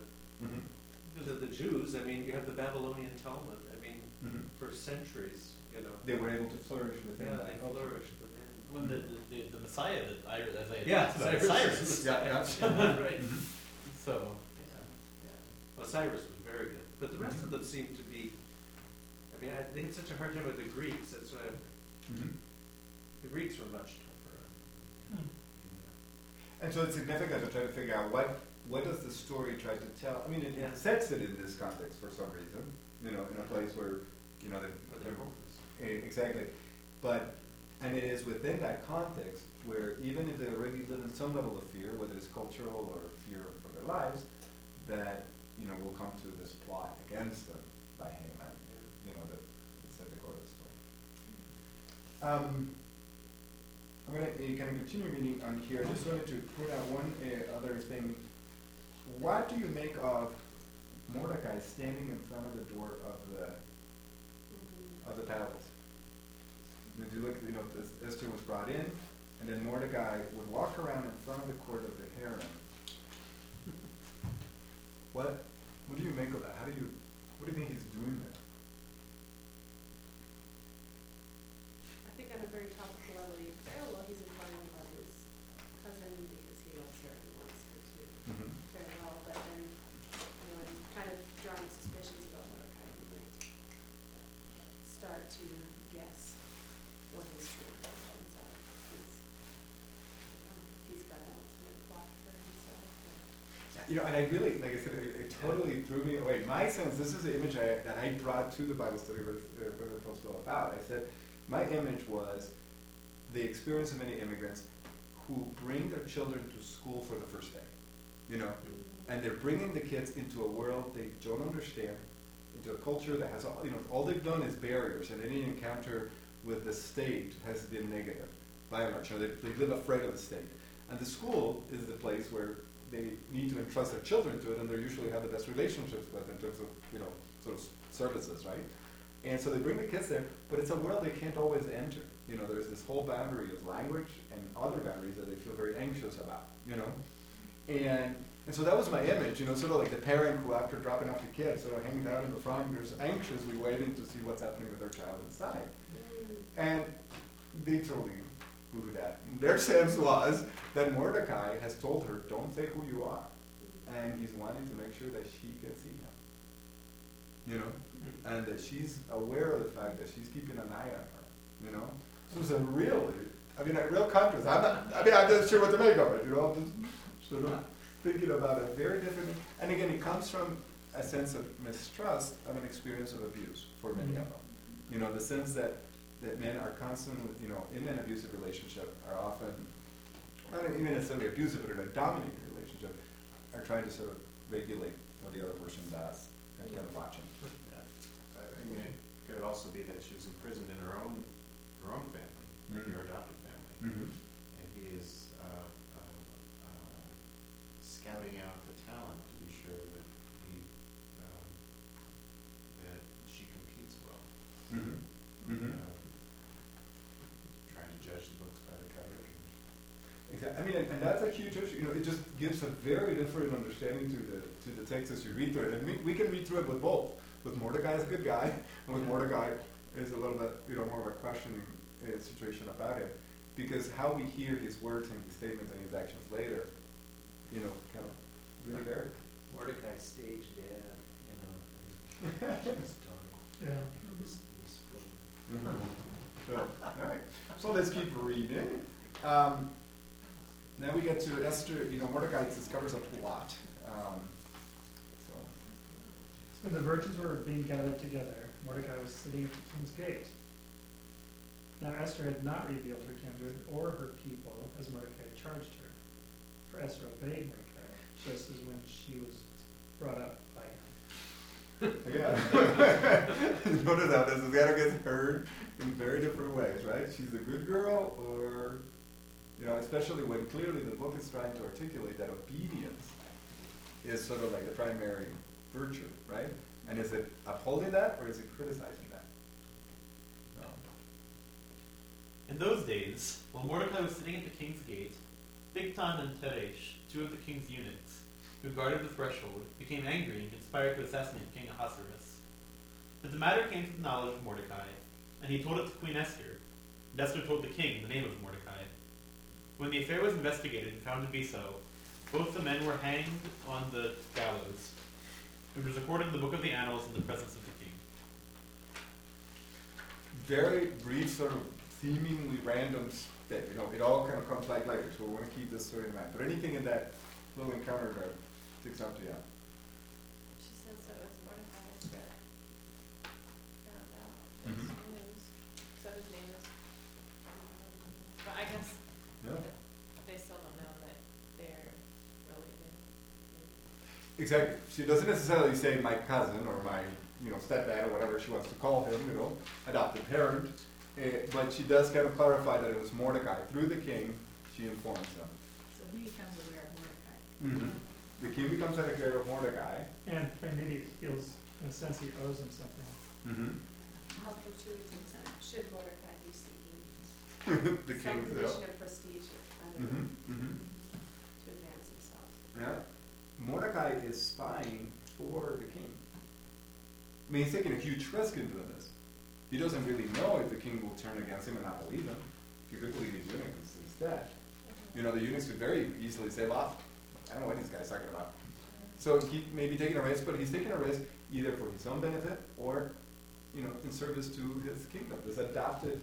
Jews. I mean, you have the Babylonian Talmud, I mean, for centuries, you know. They were able to flourish within Yeah, that they culture. flourished within. Well, the Messiah that Isaiah Yeah, talks about, Cyrus. Cyrus. Yeah, Right. So, Well, Cyrus was very good, but the rest of them seemed to be, I mean, they had such a hard time with the Greeks, that's why, the Greeks were much tougher. And so it's significant to try to figure out what does the story try to tell? I mean, it Yeah. sets it in this context for some reason, you know, in a place where, you know, But they're hopeless. exactly. But, and it is within that context where even if they already live in some level of fear, whether it's cultural or fear for their lives, that, you know, will come to this plot against them by Haman, you know, that it's at the core of the story. I'm gonna kind of continue reading on here. I just wanted to point out one other thing. What do you make of Mordecai standing in front of the door of the palace? And if you look, you know, Esther was brought in, and then Mordecai would walk around in front of the court of the harem. What do you make of that? What do you think he's doing there? I think at a very topical level, you could say, oh, well, he's inquiring about his cousin because he loves her and wants her to very well, but then, you know, and kind of drawing suspicions about Mordecai, he might start to guess what is true. And so he's got an ultimate plot for himself. You know, and I really, like I said, it totally threw me away. My sense, this is the image that I brought to the Bible study with the Postal about. I said, my image was the experience of many immigrants who bring their children to school for the first day, you know, and they're bringing the kids into a world they don't understand, into a culture that has, all, you know, all they've done is barriers, and any encounter with the state has been negative, by and large. You know, they live afraid of the state. And the school is the place where they need to entrust their children to it, and they usually have the best relationships with in terms of, you know, sort of services, right? And so they bring the kids there, but it's a world they can't always enter. You know, there's this whole boundary of language and other boundaries that they feel very anxious about, you know? And so that was my image, you know, sort of like the parent who, after dropping off the kids, sort of hangs out in the front, just anxiously waiting to see what's happening with their child inside. And they totally blew that. Their sense was that Mordecai has told her, don't say who you are. And he's wanting to make sure that she can see him. You know? And that she's aware of the fact that she's keeping an eye on her. You know? So it's a real contrast. I'm not sure what to make of it, you know? I'm just sort of thinking about a very different, and again, it comes from a sense of mistrust of an experience of abuse for many of them. You know, the sense that men are constantly, you know, in an abusive relationship are often, not even necessarily abusive, but in a dominating relationship, are trying to sort of regulate what the other person does and kind of watching. I mean, it could also be that she was imprisoned in her own family, maybe her adopted family. And he is scouting out the talent to be sure that that she competes well. Trying to judge the books by the cover. Exactly. I mean, and that's a huge issue. You know, it just gives a very different understanding to the text as you read through it. And we can read through it with both. With Mordecai as a good guy, and with Mordecai is a little bit, you know, more of a questioning situation about him. Because how we hear his words and his statements and his actions later, you know, kind of really vary. Mordecai stage dad, you know. His daughter. Yeah. His school. So, all right. So let's keep reading. Now we get to Esther. You know, Mordecai discovers a plot. When the virgins were being gathered together, Mordecai was sitting at the king's gate. Now Esther had not revealed her kindred or her people as Mordecai charged her. For Esther obeyed Mordecai, just as when she was brought up by him. Yeah. Notice how this dialogue gets heard in very different ways, right? She's a good girl, or, you know, especially when clearly the book is trying to articulate that obedience is sort of like the primary virtue, right? And is it upholding that, or is it criticizing that? No. In those days, while Mordecai was sitting at the king's gate, Bigtan and Teresh, two of the king's eunuchs, who guarded the threshold, became angry and conspired to assassinate King Ahasuerus. But the matter came to the knowledge of Mordecai, and he told it to Queen Esther, and Esther told the king in the name of Mordecai. When the affair was investigated and found to be so, both the men were hanged on the gallows. It was recorded in the book of the annals in the presence of the king. Very brief, sort of seemingly random thing. You know, it all kind of comes back later, so we want to keep this story in mind. But anything in that little encounter that sticks out to you? She says so it's Mordecai that found out Mhm. this news. So his name is, but I guess Yeah. Exactly. She doesn't necessarily say my cousin or my, stepdad or whatever she wants to call him, adopted parent. But she does kind of clarify that it was Mordecai. Through the king, she informs him. So he becomes aware of Mordecai. Mm-hmm. The king becomes an heir of Mordecai. And maybe feels, in a sense, he owes him something. Mm-hmm. How fortuitous, should Mordecai be seeking The some king, position of prestige under Mm-hmm. Mm-hmm. to advance himself? Yeah. Mordecai is spying for the king. I mean, he's taking a huge risk in doing this. He doesn't really know if the king will turn against him and not believe him. If you could believe his eunuchs instead. The eunuchs could very easily say, well, I don't know what this guy's talking about. So he may be taking a risk, but he's taking a risk either for his own benefit or, in service to his kingdom. This adopted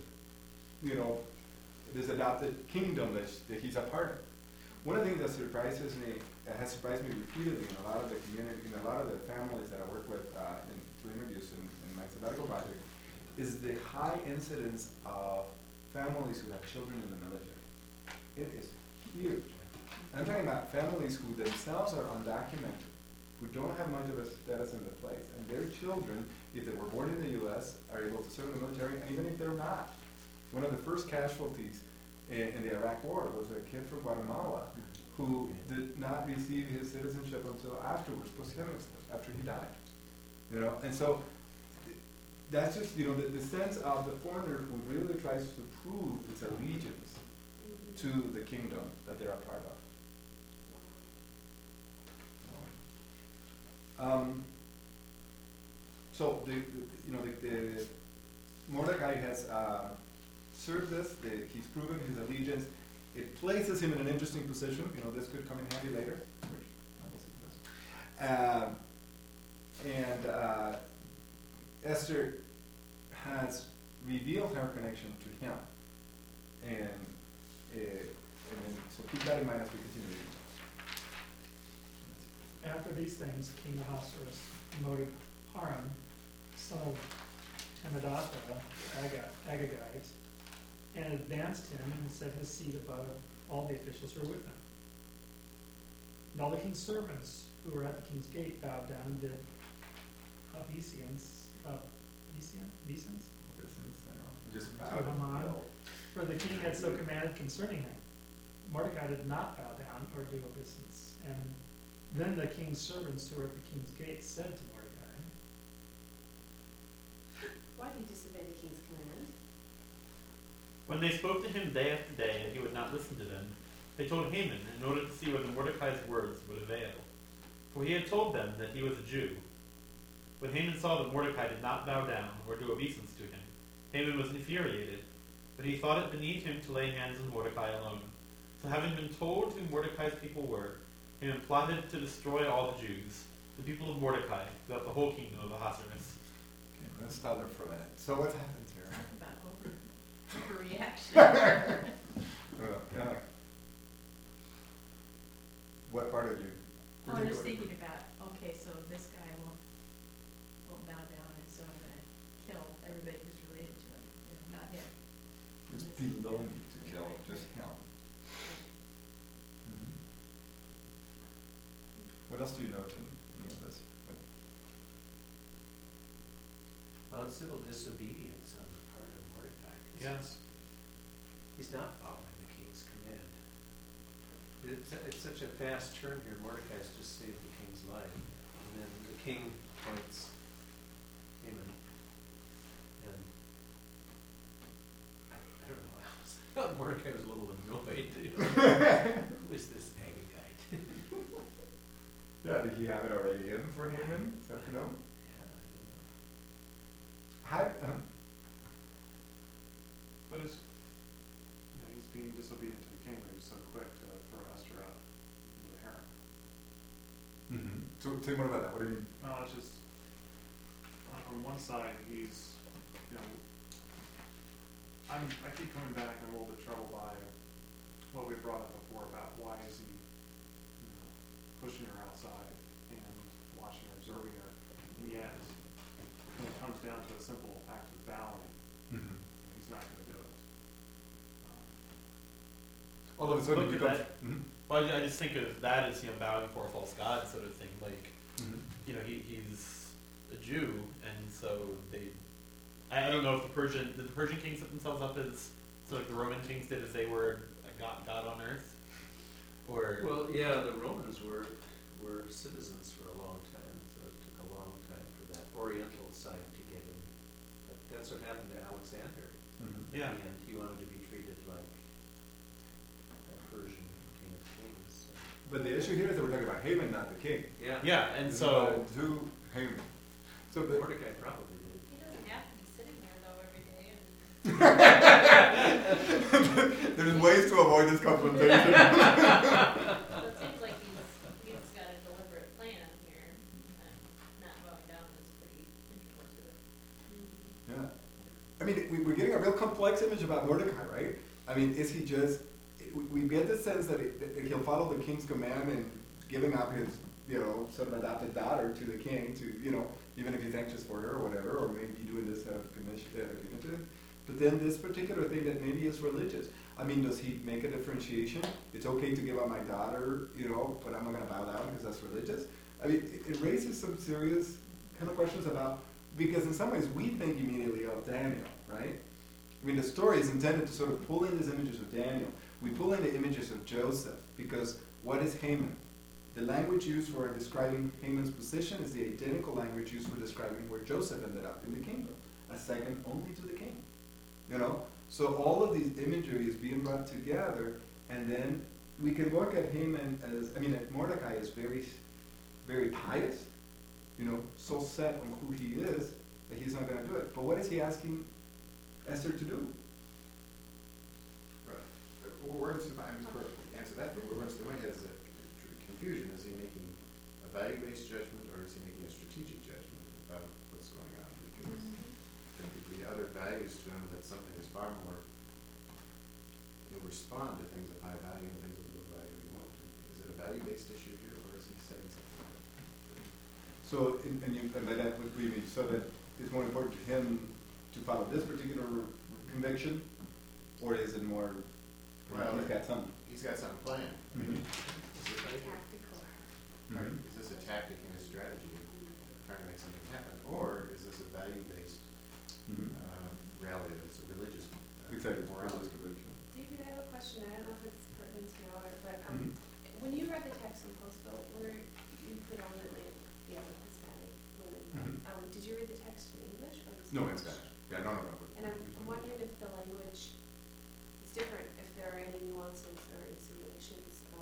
kingdom that he's a part of. One of the things that has surprised me repeatedly in a lot of the community, in a lot of the families that I work with through interviews in my sabbatical project, is the high incidence of families who have children in the military. It is huge. I'm talking about families who themselves are undocumented, who don't have much of a status in the place, and their children, if they were born in the U.S., are able to serve in the military, and even if they're not. One of the first casualties in the Iraq War was a kid from Guatemala who did not receive his citizenship until afterwards, posthumously, after he died. And so that's just, the sense of the foreigner who really tries to prove its allegiance to the kingdom that they're a part of. So the Mordecai has served this. He's proven his allegiance. It places him in an interesting position. This could come in handy later. Which I will see this. Esther has revealed her connection to him, and so keep that in mind as we continue reading. After these things, King Ahasuerus promoted Haram, son of Hammedatha, Agagite, and advanced him and set his seat above all the officials who were with him. And all the king's servants who were at the king's gate bowed down and did obeisance Just to Haman, for the king had so commanded concerning him. Mordecai did not bow down or do obeisance. And then the king's servants who were at the king's gate said to Mordecai, Why do you disobey the king's command? When they spoke to him day after day and he would not listen to them, they told Haman in order to see whether Mordecai's words would avail. For he had told them that he was a Jew. When Haman saw that Mordecai did not bow down or do obeisance to him, Haman was infuriated, but he thought it beneath him to lay hands on Mordecai alone. So having been told who Mordecai's people were, Haman plotted to destroy all the Jews, the people of Mordecai, throughout the whole kingdom of Ahasuerus. Okay, let's stop there for a minute. So what happens here? Talk about overreaction. Yeah. What part of you? Oh, I'm just thinking about, okay, so this guy won't bow down, and so I'm gonna kill everybody who's related to him, not him. It's below me to kill, just him. What else do you note in any of this? Well, it's civil disobedience on the part of Mordecai. 'Cause Yes. He's not following the king's command. It's such a fast turn here. Mordecai's just saved the king's life. And then the king appoints Haman. And I don't know, I thought Mordecai was a little annoyed. Who is this Agagite? Yeah, did he have it already in for Haman? Is that Yeah, no? I don't know. How, But it's, he's being disobedient to the king, but he's so quick to throw Esther out into the harem. So say more about that. What do you mean? Well, it's just, on one side, he's, I keep coming back, I'm a little bit troubled by what we brought up before about why is he, pushing her outside and watching her, observing her, and yet, when it comes down to a simple act of bowing, he's not gonna do it. All of a sudden Look he at becomes. that. Well, I just think of that as, bowing before a false god sort of thing. Like, he's a Jew, and so I don't know if did the Persian kings set themselves up as, so like the Roman kings did, as they were a god on earth? Or, Well, yeah, the Romans were citizens for a long time, so it took a long time for that Oriental side to get in. But that's what happened to Alexander. yeah. And he wanted to be treated like a Persian king of kings. So. But the issue here is that we're talking about Haman, not the king. Yeah. Yeah, and This is so, about to Haman. So the, Mordecai probably did. He doesn't have to be sitting there though every day and. there's ways to avoid this confrontation. Well, it seems like he's got a deliberate plan here, and not bowing down is pretty integral to it. Yeah. I mean, we're getting a real complex image about Mordecai, right? I mean, is he just, we get the sense that he'll follow the king's command and giving up his, sort of adopted daughter to the king to, even if he's anxious for her or whatever, or maybe doing this out of initiative. But then this particular thing that maybe is religious. I mean, does he make a differentiation? It's okay to give up my daughter, but I'm not going to bow down because that's religious. I mean, it raises some serious kind of questions about, because in some ways we think immediately of Daniel, right? I mean, the story is intended to sort of pull in these images of Daniel. We pull in the images of Joseph, because what is Haman? The language used for describing Haman's position is the identical language used for describing where Joseph ended up in the kingdom, a second only to the king. So all of these imagery is being brought together, and then we can look at Haman as, at Mordecai is very, very pious, so set on who he is that he's not going to do it. But what is he asking Esther to do? Where's the, I'm just to answer that, but where's the one has a confusion? Is he making a value-based judgment, or is he making a strategic judgment about what's going on? Because there could be other values to him that something is far more, he'll respond to things of high value and things of low value he won't. Is it a value-based issue here, or is he saying something else? So, and by that would we mean, so that it's more important to him to follow this particular conviction, or is it more, Well, he's got something? He's got something planned. Mhm. Tactical. Right. Is this a tactic in his strategy, trying to make something happen, or is this a value-based reality that's a religious Exactly. morality? David, I have a question. I don't know if it's pertinent to your, but Mhm. when you read the text in Postal, where you predominantly deal with Hispanic women, did you read the text in English or in Spanish? No, in Spanish. Yeah, no. And I'm wondering if the language is different, if there are any nuances or insinuations or.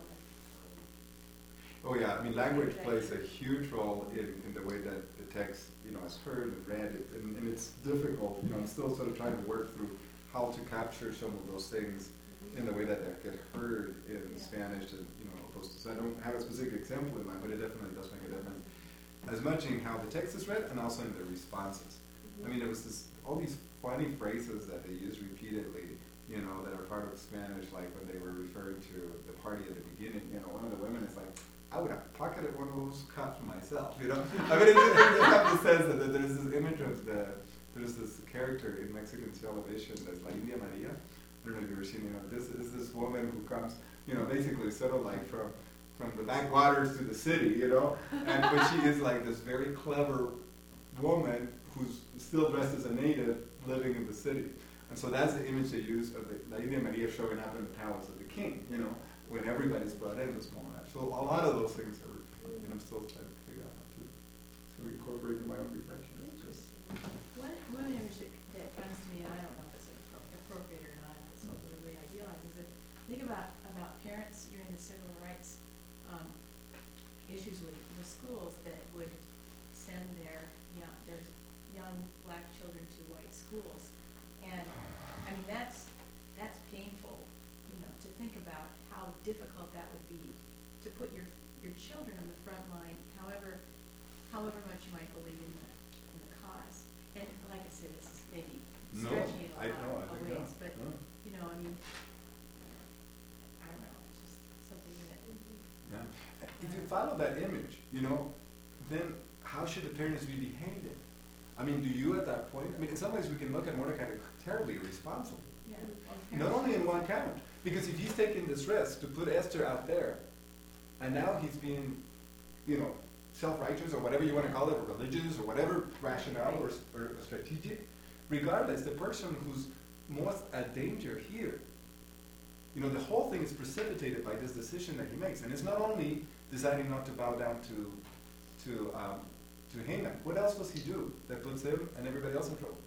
Oh yeah, language plays a huge role in the way that the text, is heard and read, and it's difficult, I'm still sort of trying to work through how to capture some of those things in the way that they get heard in Spanish, and, opposed to, so I don't have a specific example in mind, but it definitely does make a difference. As much in how the text is read, and also in the responses. There was all these funny phrases that they used repeatedly, that are part of Spanish, like when they were referring to the party at the beginning, one of the women is like, I would have pocketed one of those cups myself, it just have the sense that there's this image of there's this character in Mexican television that's La India Maria. I don't know if you've ever seen, this is this woman who comes, basically sort of like from the backwaters to the city, but she is like this very clever woman who's still dressed as a native living in the city. And so that's the image they use of La India Maria showing up in the palace of the king, when everybody's brought in this moment. So a lot of those things are, I'm still trying to figure out how to incorporate in my own reflection. It's just, One image that comes to me, and I don't know if it's appropriate or not, if it's not the way I idealize, is that think about parents during the civil rights issues with schools that would send their young black children to white schools. And that's painful, to think about how difficult that would be to put your children on the front line, however much you might believe in the cause. And like I said, this is maybe stretching it a lot of ways, but I don't know, it's just something that. yeah. If you follow that image, then how should the parents be behaving? Do you at that point, in some ways we can look at Mordecai as terribly irresponsible. Yeah. Not only in one count, because if he's taking this risk to put Esther out there, and now he's being, you know, self-righteous or whatever you want to call it, or religious, or whatever rationale or strategic, regardless, the person who's most at danger here, you know, the whole thing is precipitated by this decision that he makes. And it's not only deciding not to bow down to Haman. What else does he do that puts him and everybody else in trouble?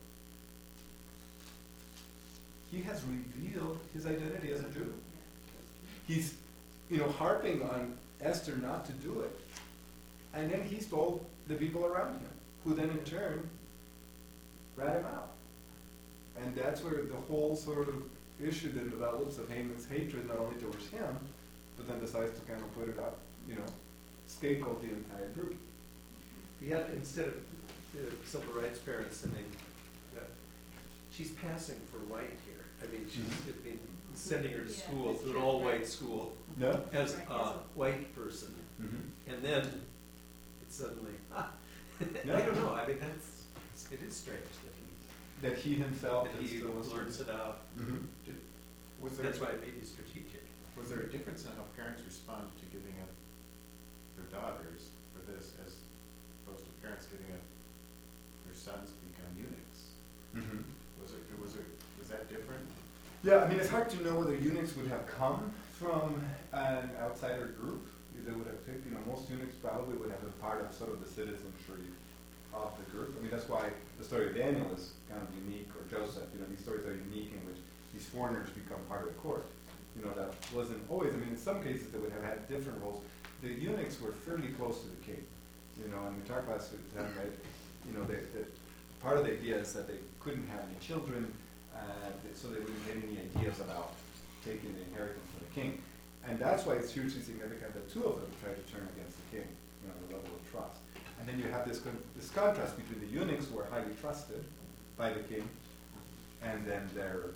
He has revealed his identity as a Jew. He's, you know, harping on Esther not to do it. And then he's told the people around him, who then in turn rat him out. And that's where the whole sort of issue then develops of Haman's hatred, not only towards him, but then decides to kind of put it up, you know, scapegoat the entire group. Yeah, instead of the civil rights parents sending, she's passing for white here. I mean, she's sending her to Yeah, school, that's to an true, all-white right. school, No? as Right, a as a- white person. Mm-hmm. And then it's suddenly, I don't know, I mean, it is strange That he himself that he blurts it out. Mm-hmm. Was there, That's why it may be strategic. was there a difference in how parents respond to giving up their daughters for this as opposed to parents giving up their sons to become eunuchs? Mm-hmm. Was that different? Yeah, I mean, it's hard to know whether eunuchs would have come from an outsider group. They would have picked, you know, most eunuchs probably would have been part of sort of the citizenry of the group. I mean, that's why the story of Daniel is kind of unique, or Joseph, you know, these stories are unique in which these foreigners become part of the court. You know, that wasn't always, I mean, in some cases they would have had different roles. The eunuchs were fairly close to the king, you know, and we talked about them, right? You know, part of the idea is that they couldn't have any children, so they wouldn't get any ideas about taking the inheritance from the king. And that's why it's hugely significant that two of them tried to turn against the king, you know, the level of trust. And then you have this contrast between the eunuchs who are highly trusted by the king, and then their,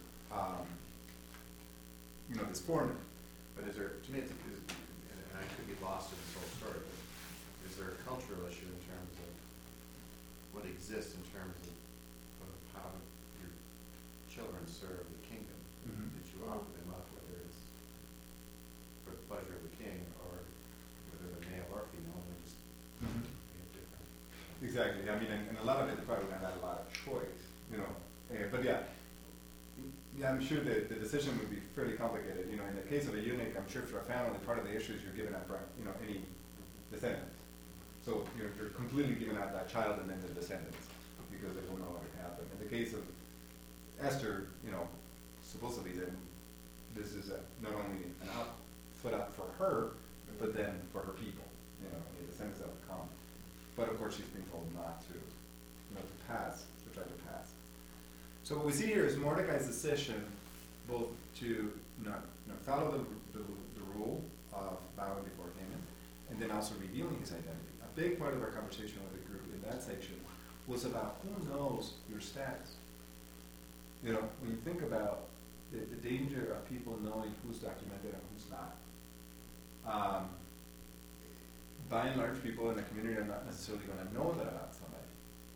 you know, this foreigner. But is there, to me, and I could be lost in this whole story, but is there a cultural issue in terms of what exists in terms of how your children serve the kingdom? Mhm. That you offer them up, whether it's for the pleasure of the king or whether they're male or female, they just Mhm. make it different. Exactly. I mean, and a lot of it probably would have had a lot of choice, you know. But yeah, I'm sure the decision would be fairly complicated. You know, in the case of a eunuch, I'm sure for a family, part of the issue is you're giving up, you know, any descendants. So you're completely giving out that child and then the descendants because they don't know what happened. In the case of Esther, you know, supposedly then this is not only an foot up for her, but then for her people, you know, the descendants that would come. But of course, she's being told not to, you know, to try to pass. So what we see here is Mordecai's decision both to not follow the rule of bowing before Haman, and then also revealing his identity. A big part of our conversation with the group in that section was about who knows your status. You know, when you think about the danger of people knowing who's documented and who's not. By and large, people in the community are not necessarily going to know that about somebody.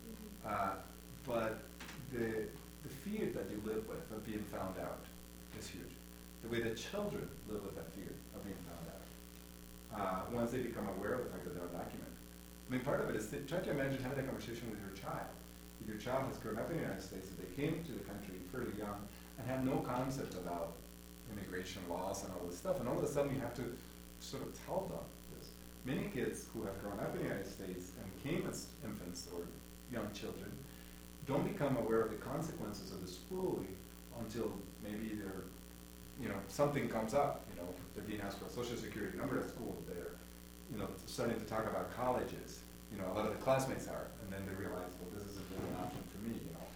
But the fear that you live with of being found out is huge. The way that children live with that fear of being found out. Once they become aware of the fact that they're undocumented. I mean, part of it is try to imagine having a conversation with your child. If your child has grown up in the United States, if they came to the country fairly young and had no concept about immigration laws and all this stuff, and all of a sudden you have to sort of tell them this. Many kids who have grown up in the United States and came as infants or young children don't become aware of the consequences of this schooling until maybe they're, you know, something comes up, you know, they're being asked for a social security number at school, they're, you know, starting to talk about colleges, you know, a lot of the classmates are, and then they realize, well, this isn't really an option for me, you know.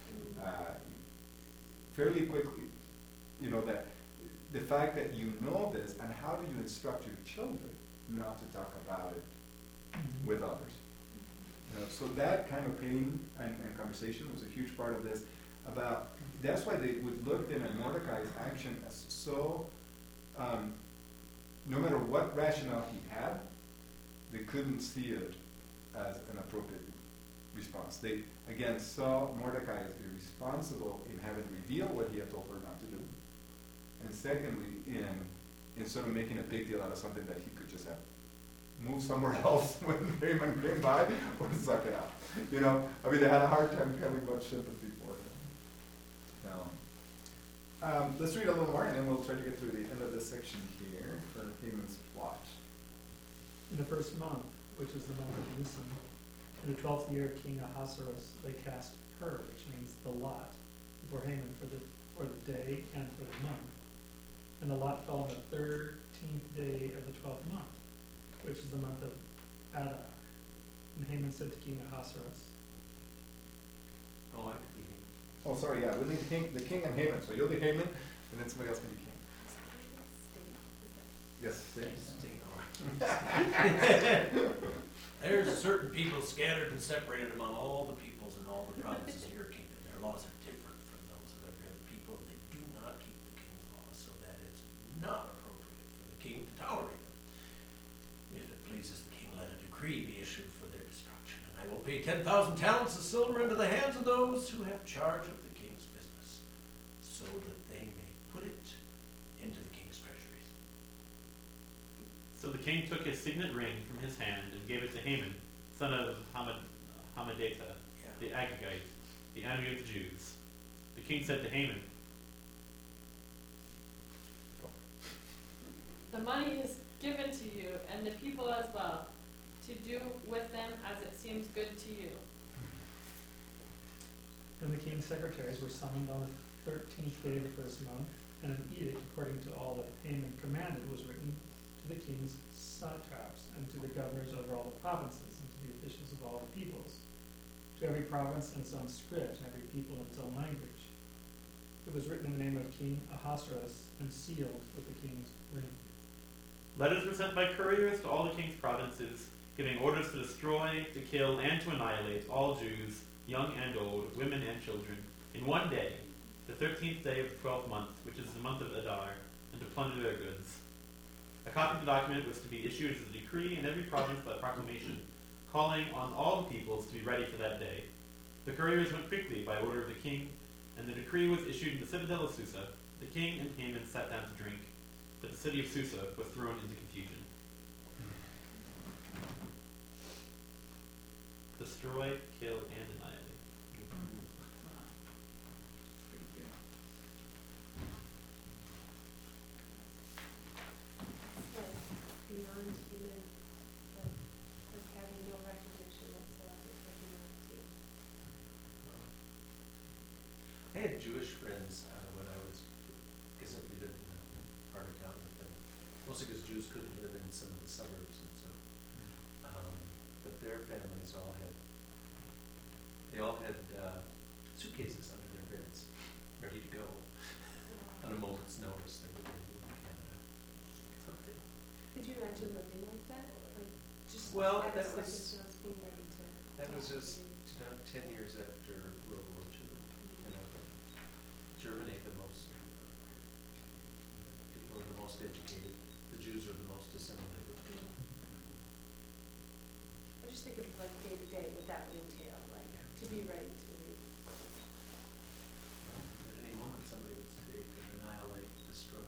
Fairly quickly, you know, that the fact that you know this, and how do you instruct your children not to talk about it with others? You know, so that kind of pain and conversation was a huge part of this. That's why they would look then at Mordecai's action as so, no matter what rationale he had, they couldn't see it as an appropriate response. They, again, saw Mordecai as being responsible in having revealed what he had told her not to do. And secondly, in sort of making a big deal out of something that he could just have moved somewhere else when Haman came by, or suck it out. You know, I mean, they had a hard time having much sympathy for him. Now, let's read a little more, and then we'll try to get through the end of this section here for Haman's plot. In the first month, which is the month of Nisan, in the 12th year of King Ahasuerus, they cast Pur, which means the lot, before Haman for the day and for the month. And the lot fell on the 13th day of the 12th month, which is the month of Adar. And Haman said to King Ahasuerus, Oh, I could be here. Oh, sorry, yeah, we need the king and Haman, so you'll be Haman, and then somebody else can be king. Yes, There's certain people scattered and separated among all the peoples and all the provinces of your kingdom. Their laws are different from those of every other people. They do not keep the king's laws, so that it's not appropriate for the king to tolerate them. If it pleases the king, let a decree be issued for their destruction, and I will pay 10,000 talents of silver into the hands of those who have charge of the king's business, so that they may put it into the king's treasuries. So the king took his signet ring from his hand and gave it to Haman, son of Hammedatha, the Agagite, the enemy of the Jews. The king said to Haman, The money is given to you and the people as well, to do with them as it seems good to you. Then the king's secretaries were summoned on the 13th day of the first month, and an edict according to all that Haman commanded was written to the king's satraps and to the governors over all the provinces and to the officials of all the peoples, to every province in its own script and every people in its own language. It was written in the name of King Ahasuerus and sealed with the king's ring. Letters were sent by couriers to all the king's provinces, giving orders to destroy, to kill, and to annihilate all Jews, young and old, women and children, in one day, the 13th day of the 12th month, which is the month of Adar, and to plunder their goods. A copy of the document was to be issued as a decree in every province by proclamation, calling on all the peoples to be ready for that day. The couriers went quickly by order of the king, and the decree was issued in the citadel of Susa. The king and Haman sat down to drink, but the city of Susa was thrown into confusion. Destroy, kill, and annihilate. Beyond human, like having no recognition whatsoever for humanity. I had Jewish friends when I was, because we lived in a part of town with them, mostly because Jews couldn't live in some of the suburbs and so. But their families all had suitcases under their beds, ready to go on a moment's notice. They were in Canada. Something. Could you imagine living like that? Like just Well, at a that second was- chance being ready to. That was just 10 years after World War II. You know, Germany, the most people are the most educated. The Jews are the most assimilated. I just think of like day to day what that would entail, like to be ready to leave. At any moment, somebody would say they could annihilate, destroy.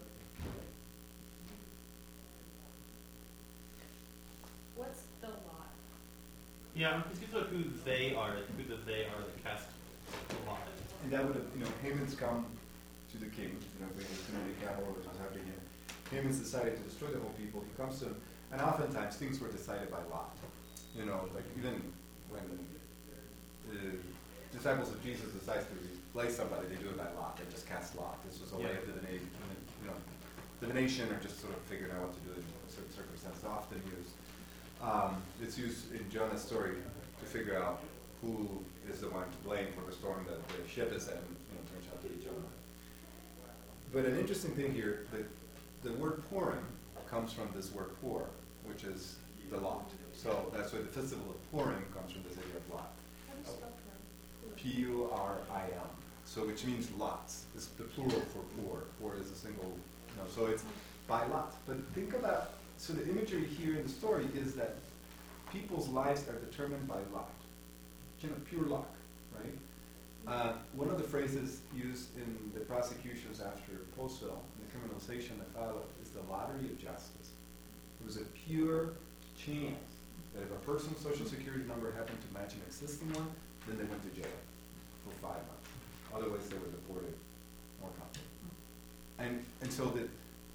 What's the lot? Yeah, I'm confused about who the they are that cast the lot. And that would have, Haman's come to the king, bringing his community cattle, which was happening here. Haman's decided to destroy the whole people. He comes to him, and oftentimes things were decided by lot. Like even when the disciples of Jesus decides to replace somebody, they do it by lot. They just cast lot. This was a way of divination, or just sort of figuring out what to do in a certain circumstance. Often used. It's used in Jonah's story to figure out who is the one to blame for the storm that the ship is in. Turns out to be Jonah. But an interesting thing here, the word Purim comes from this word Pur, which is the lot. So that's why the festival of Purim comes from this idea of lot. How do you spell Purim? Purim. So which means lots. It's the plural for Pur. Pur is a single, so it's by lot. But think about, so the imagery here in the story is that people's lives are determined by lot. kind of pure luck, right? One of the phrases used in the prosecutions after Postville, the criminalization that followed, is the lottery of justice. It was a pure chance that if a person's social security number happened to match an existing one, then they went to jail for 5 months. Otherwise, they were deported or comfortable. And so the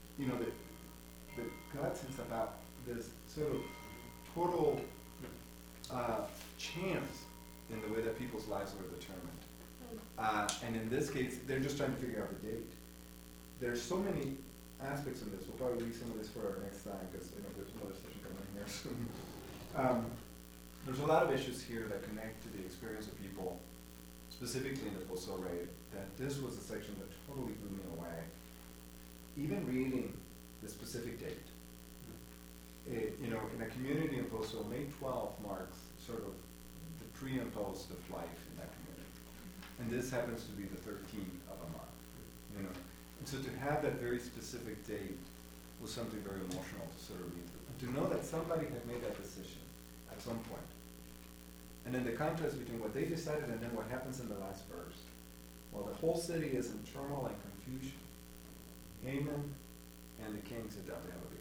guts is about this sort of total chance in the way that people's lives were determined. And in this case, they're just trying to figure out the date. There's so many aspects in this. We'll probably leave some of this for our next time because there's another session coming in here soon. There's a lot of issues here that connect to the experience of people, specifically in the Postville raid, that this was a section that totally blew me away. Even reading the specific date. In a community in Postville, May 12th marks sort of the pre and post of life in that community. And this happens to be the 13th of a month, And so to have that very specific date was something very emotional to sort of read through. And to know that somebody had made that decision at some point. And then the contrast between what they decided and then what happens in the last verse. While the whole city is in turmoil and confusion, Haman and the king sit down to have a beer.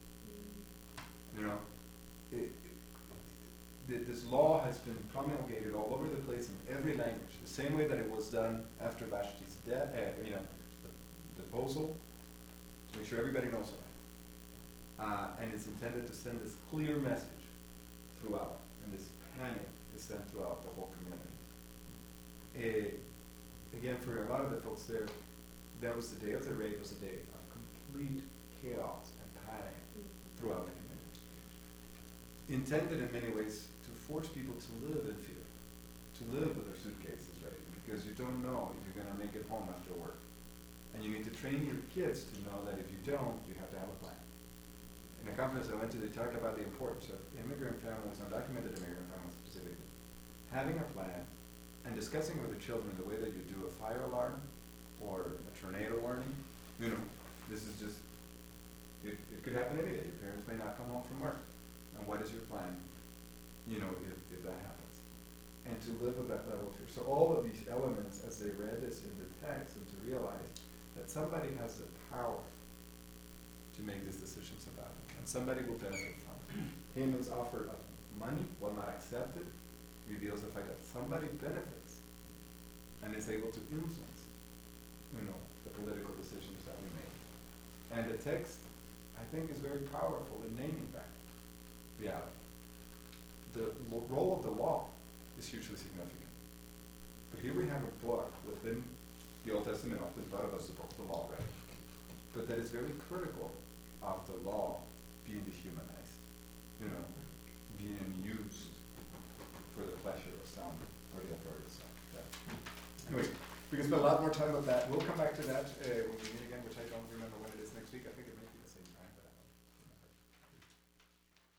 This law has been promulgated all over the place in every language, the same way that it was done after Vashti's death, the deposal, to make sure everybody knows about it. And it's intended to send this clear message throughout, and this panic is sent throughout the whole community. Again, for a lot of the folks there, that was the day of the raid, was a day of complete chaos and panic throughout the community. Intended in many ways to force people to live in fear, to live with their suitcases ready, because you don't know if you're going to make it home after work. And you need to train your kids to know that if you don't, you have to have a plan. In a conference I went to, they talked about the importance of immigrant families, undocumented immigrant families specifically, having a plan and discussing with the children the way that you do a fire alarm or a tornado warning. This is just, it could happen any day. Your parents may not come home from work. And what is your plan, if that happens? And to live with that level of fear. So all of these elements, as they read this in the text, and to realize that somebody has the power to make these decisions about it, and somebody will benefit from it. Haman's offer of money, while not accepted, reveals the fact that somebody benefits and is able to influence, the political decisions that we make. And the text, I think, is very powerful in naming that reality. The role of the law is hugely significant. But here we have a book within the Old Testament, often thought of as the book of the law, right? But that is very critical of the law being dehumanized, being used for the pleasure of some, or the authority of some. Anyway, we can spend a lot more time on that. We'll come back to that when we meet again, which I don't remember when it is next week.